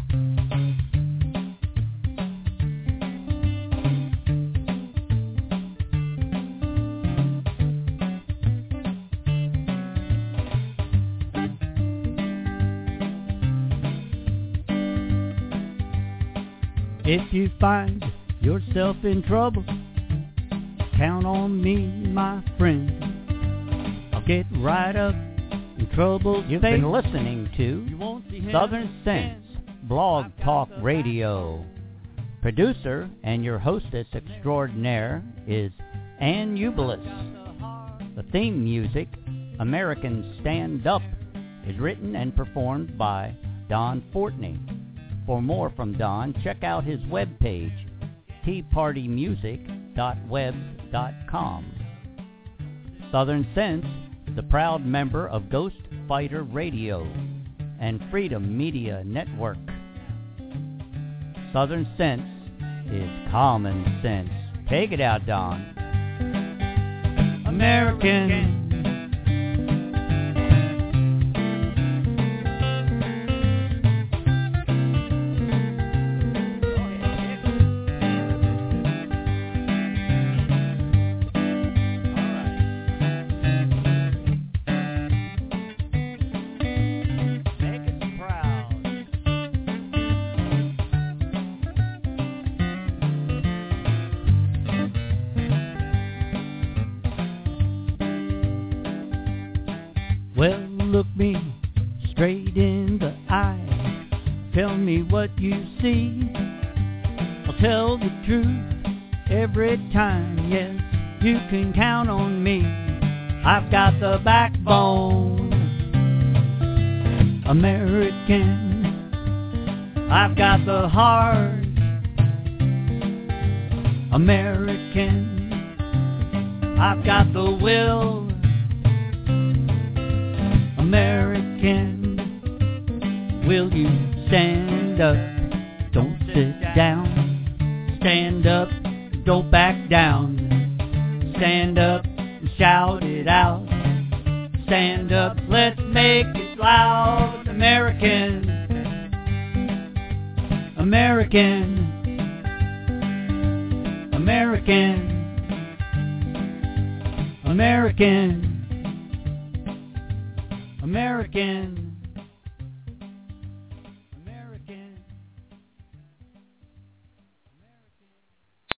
If you find yourself in trouble, count on me, my friend. I'll get right up in trouble. You've been listening to Southern Sense Blog Talk Radio. Producer and your hostess extraordinaire is Ann Ubelis. The theme music, American Stand Up, is written and performed by Don Fortney. For more from Don, check out his webpage, teapartymusic.web.com. Southern Sense is a proud member of Ghost Fighter Radio and Freedom Media Network. Southern Sense is common sense. Take it out, Don. American. Well, look me straight in the eye. Tell me what you see. I'll tell the truth every time. Yes, you can count on me. I've got the backbone, American. I've got the heart, American. I've got the will, American. Will you stand up? Don't sit down. Stand up, don't back down. Stand up and shout it out. Stand up, let's make it loud. American, American, American, American, American.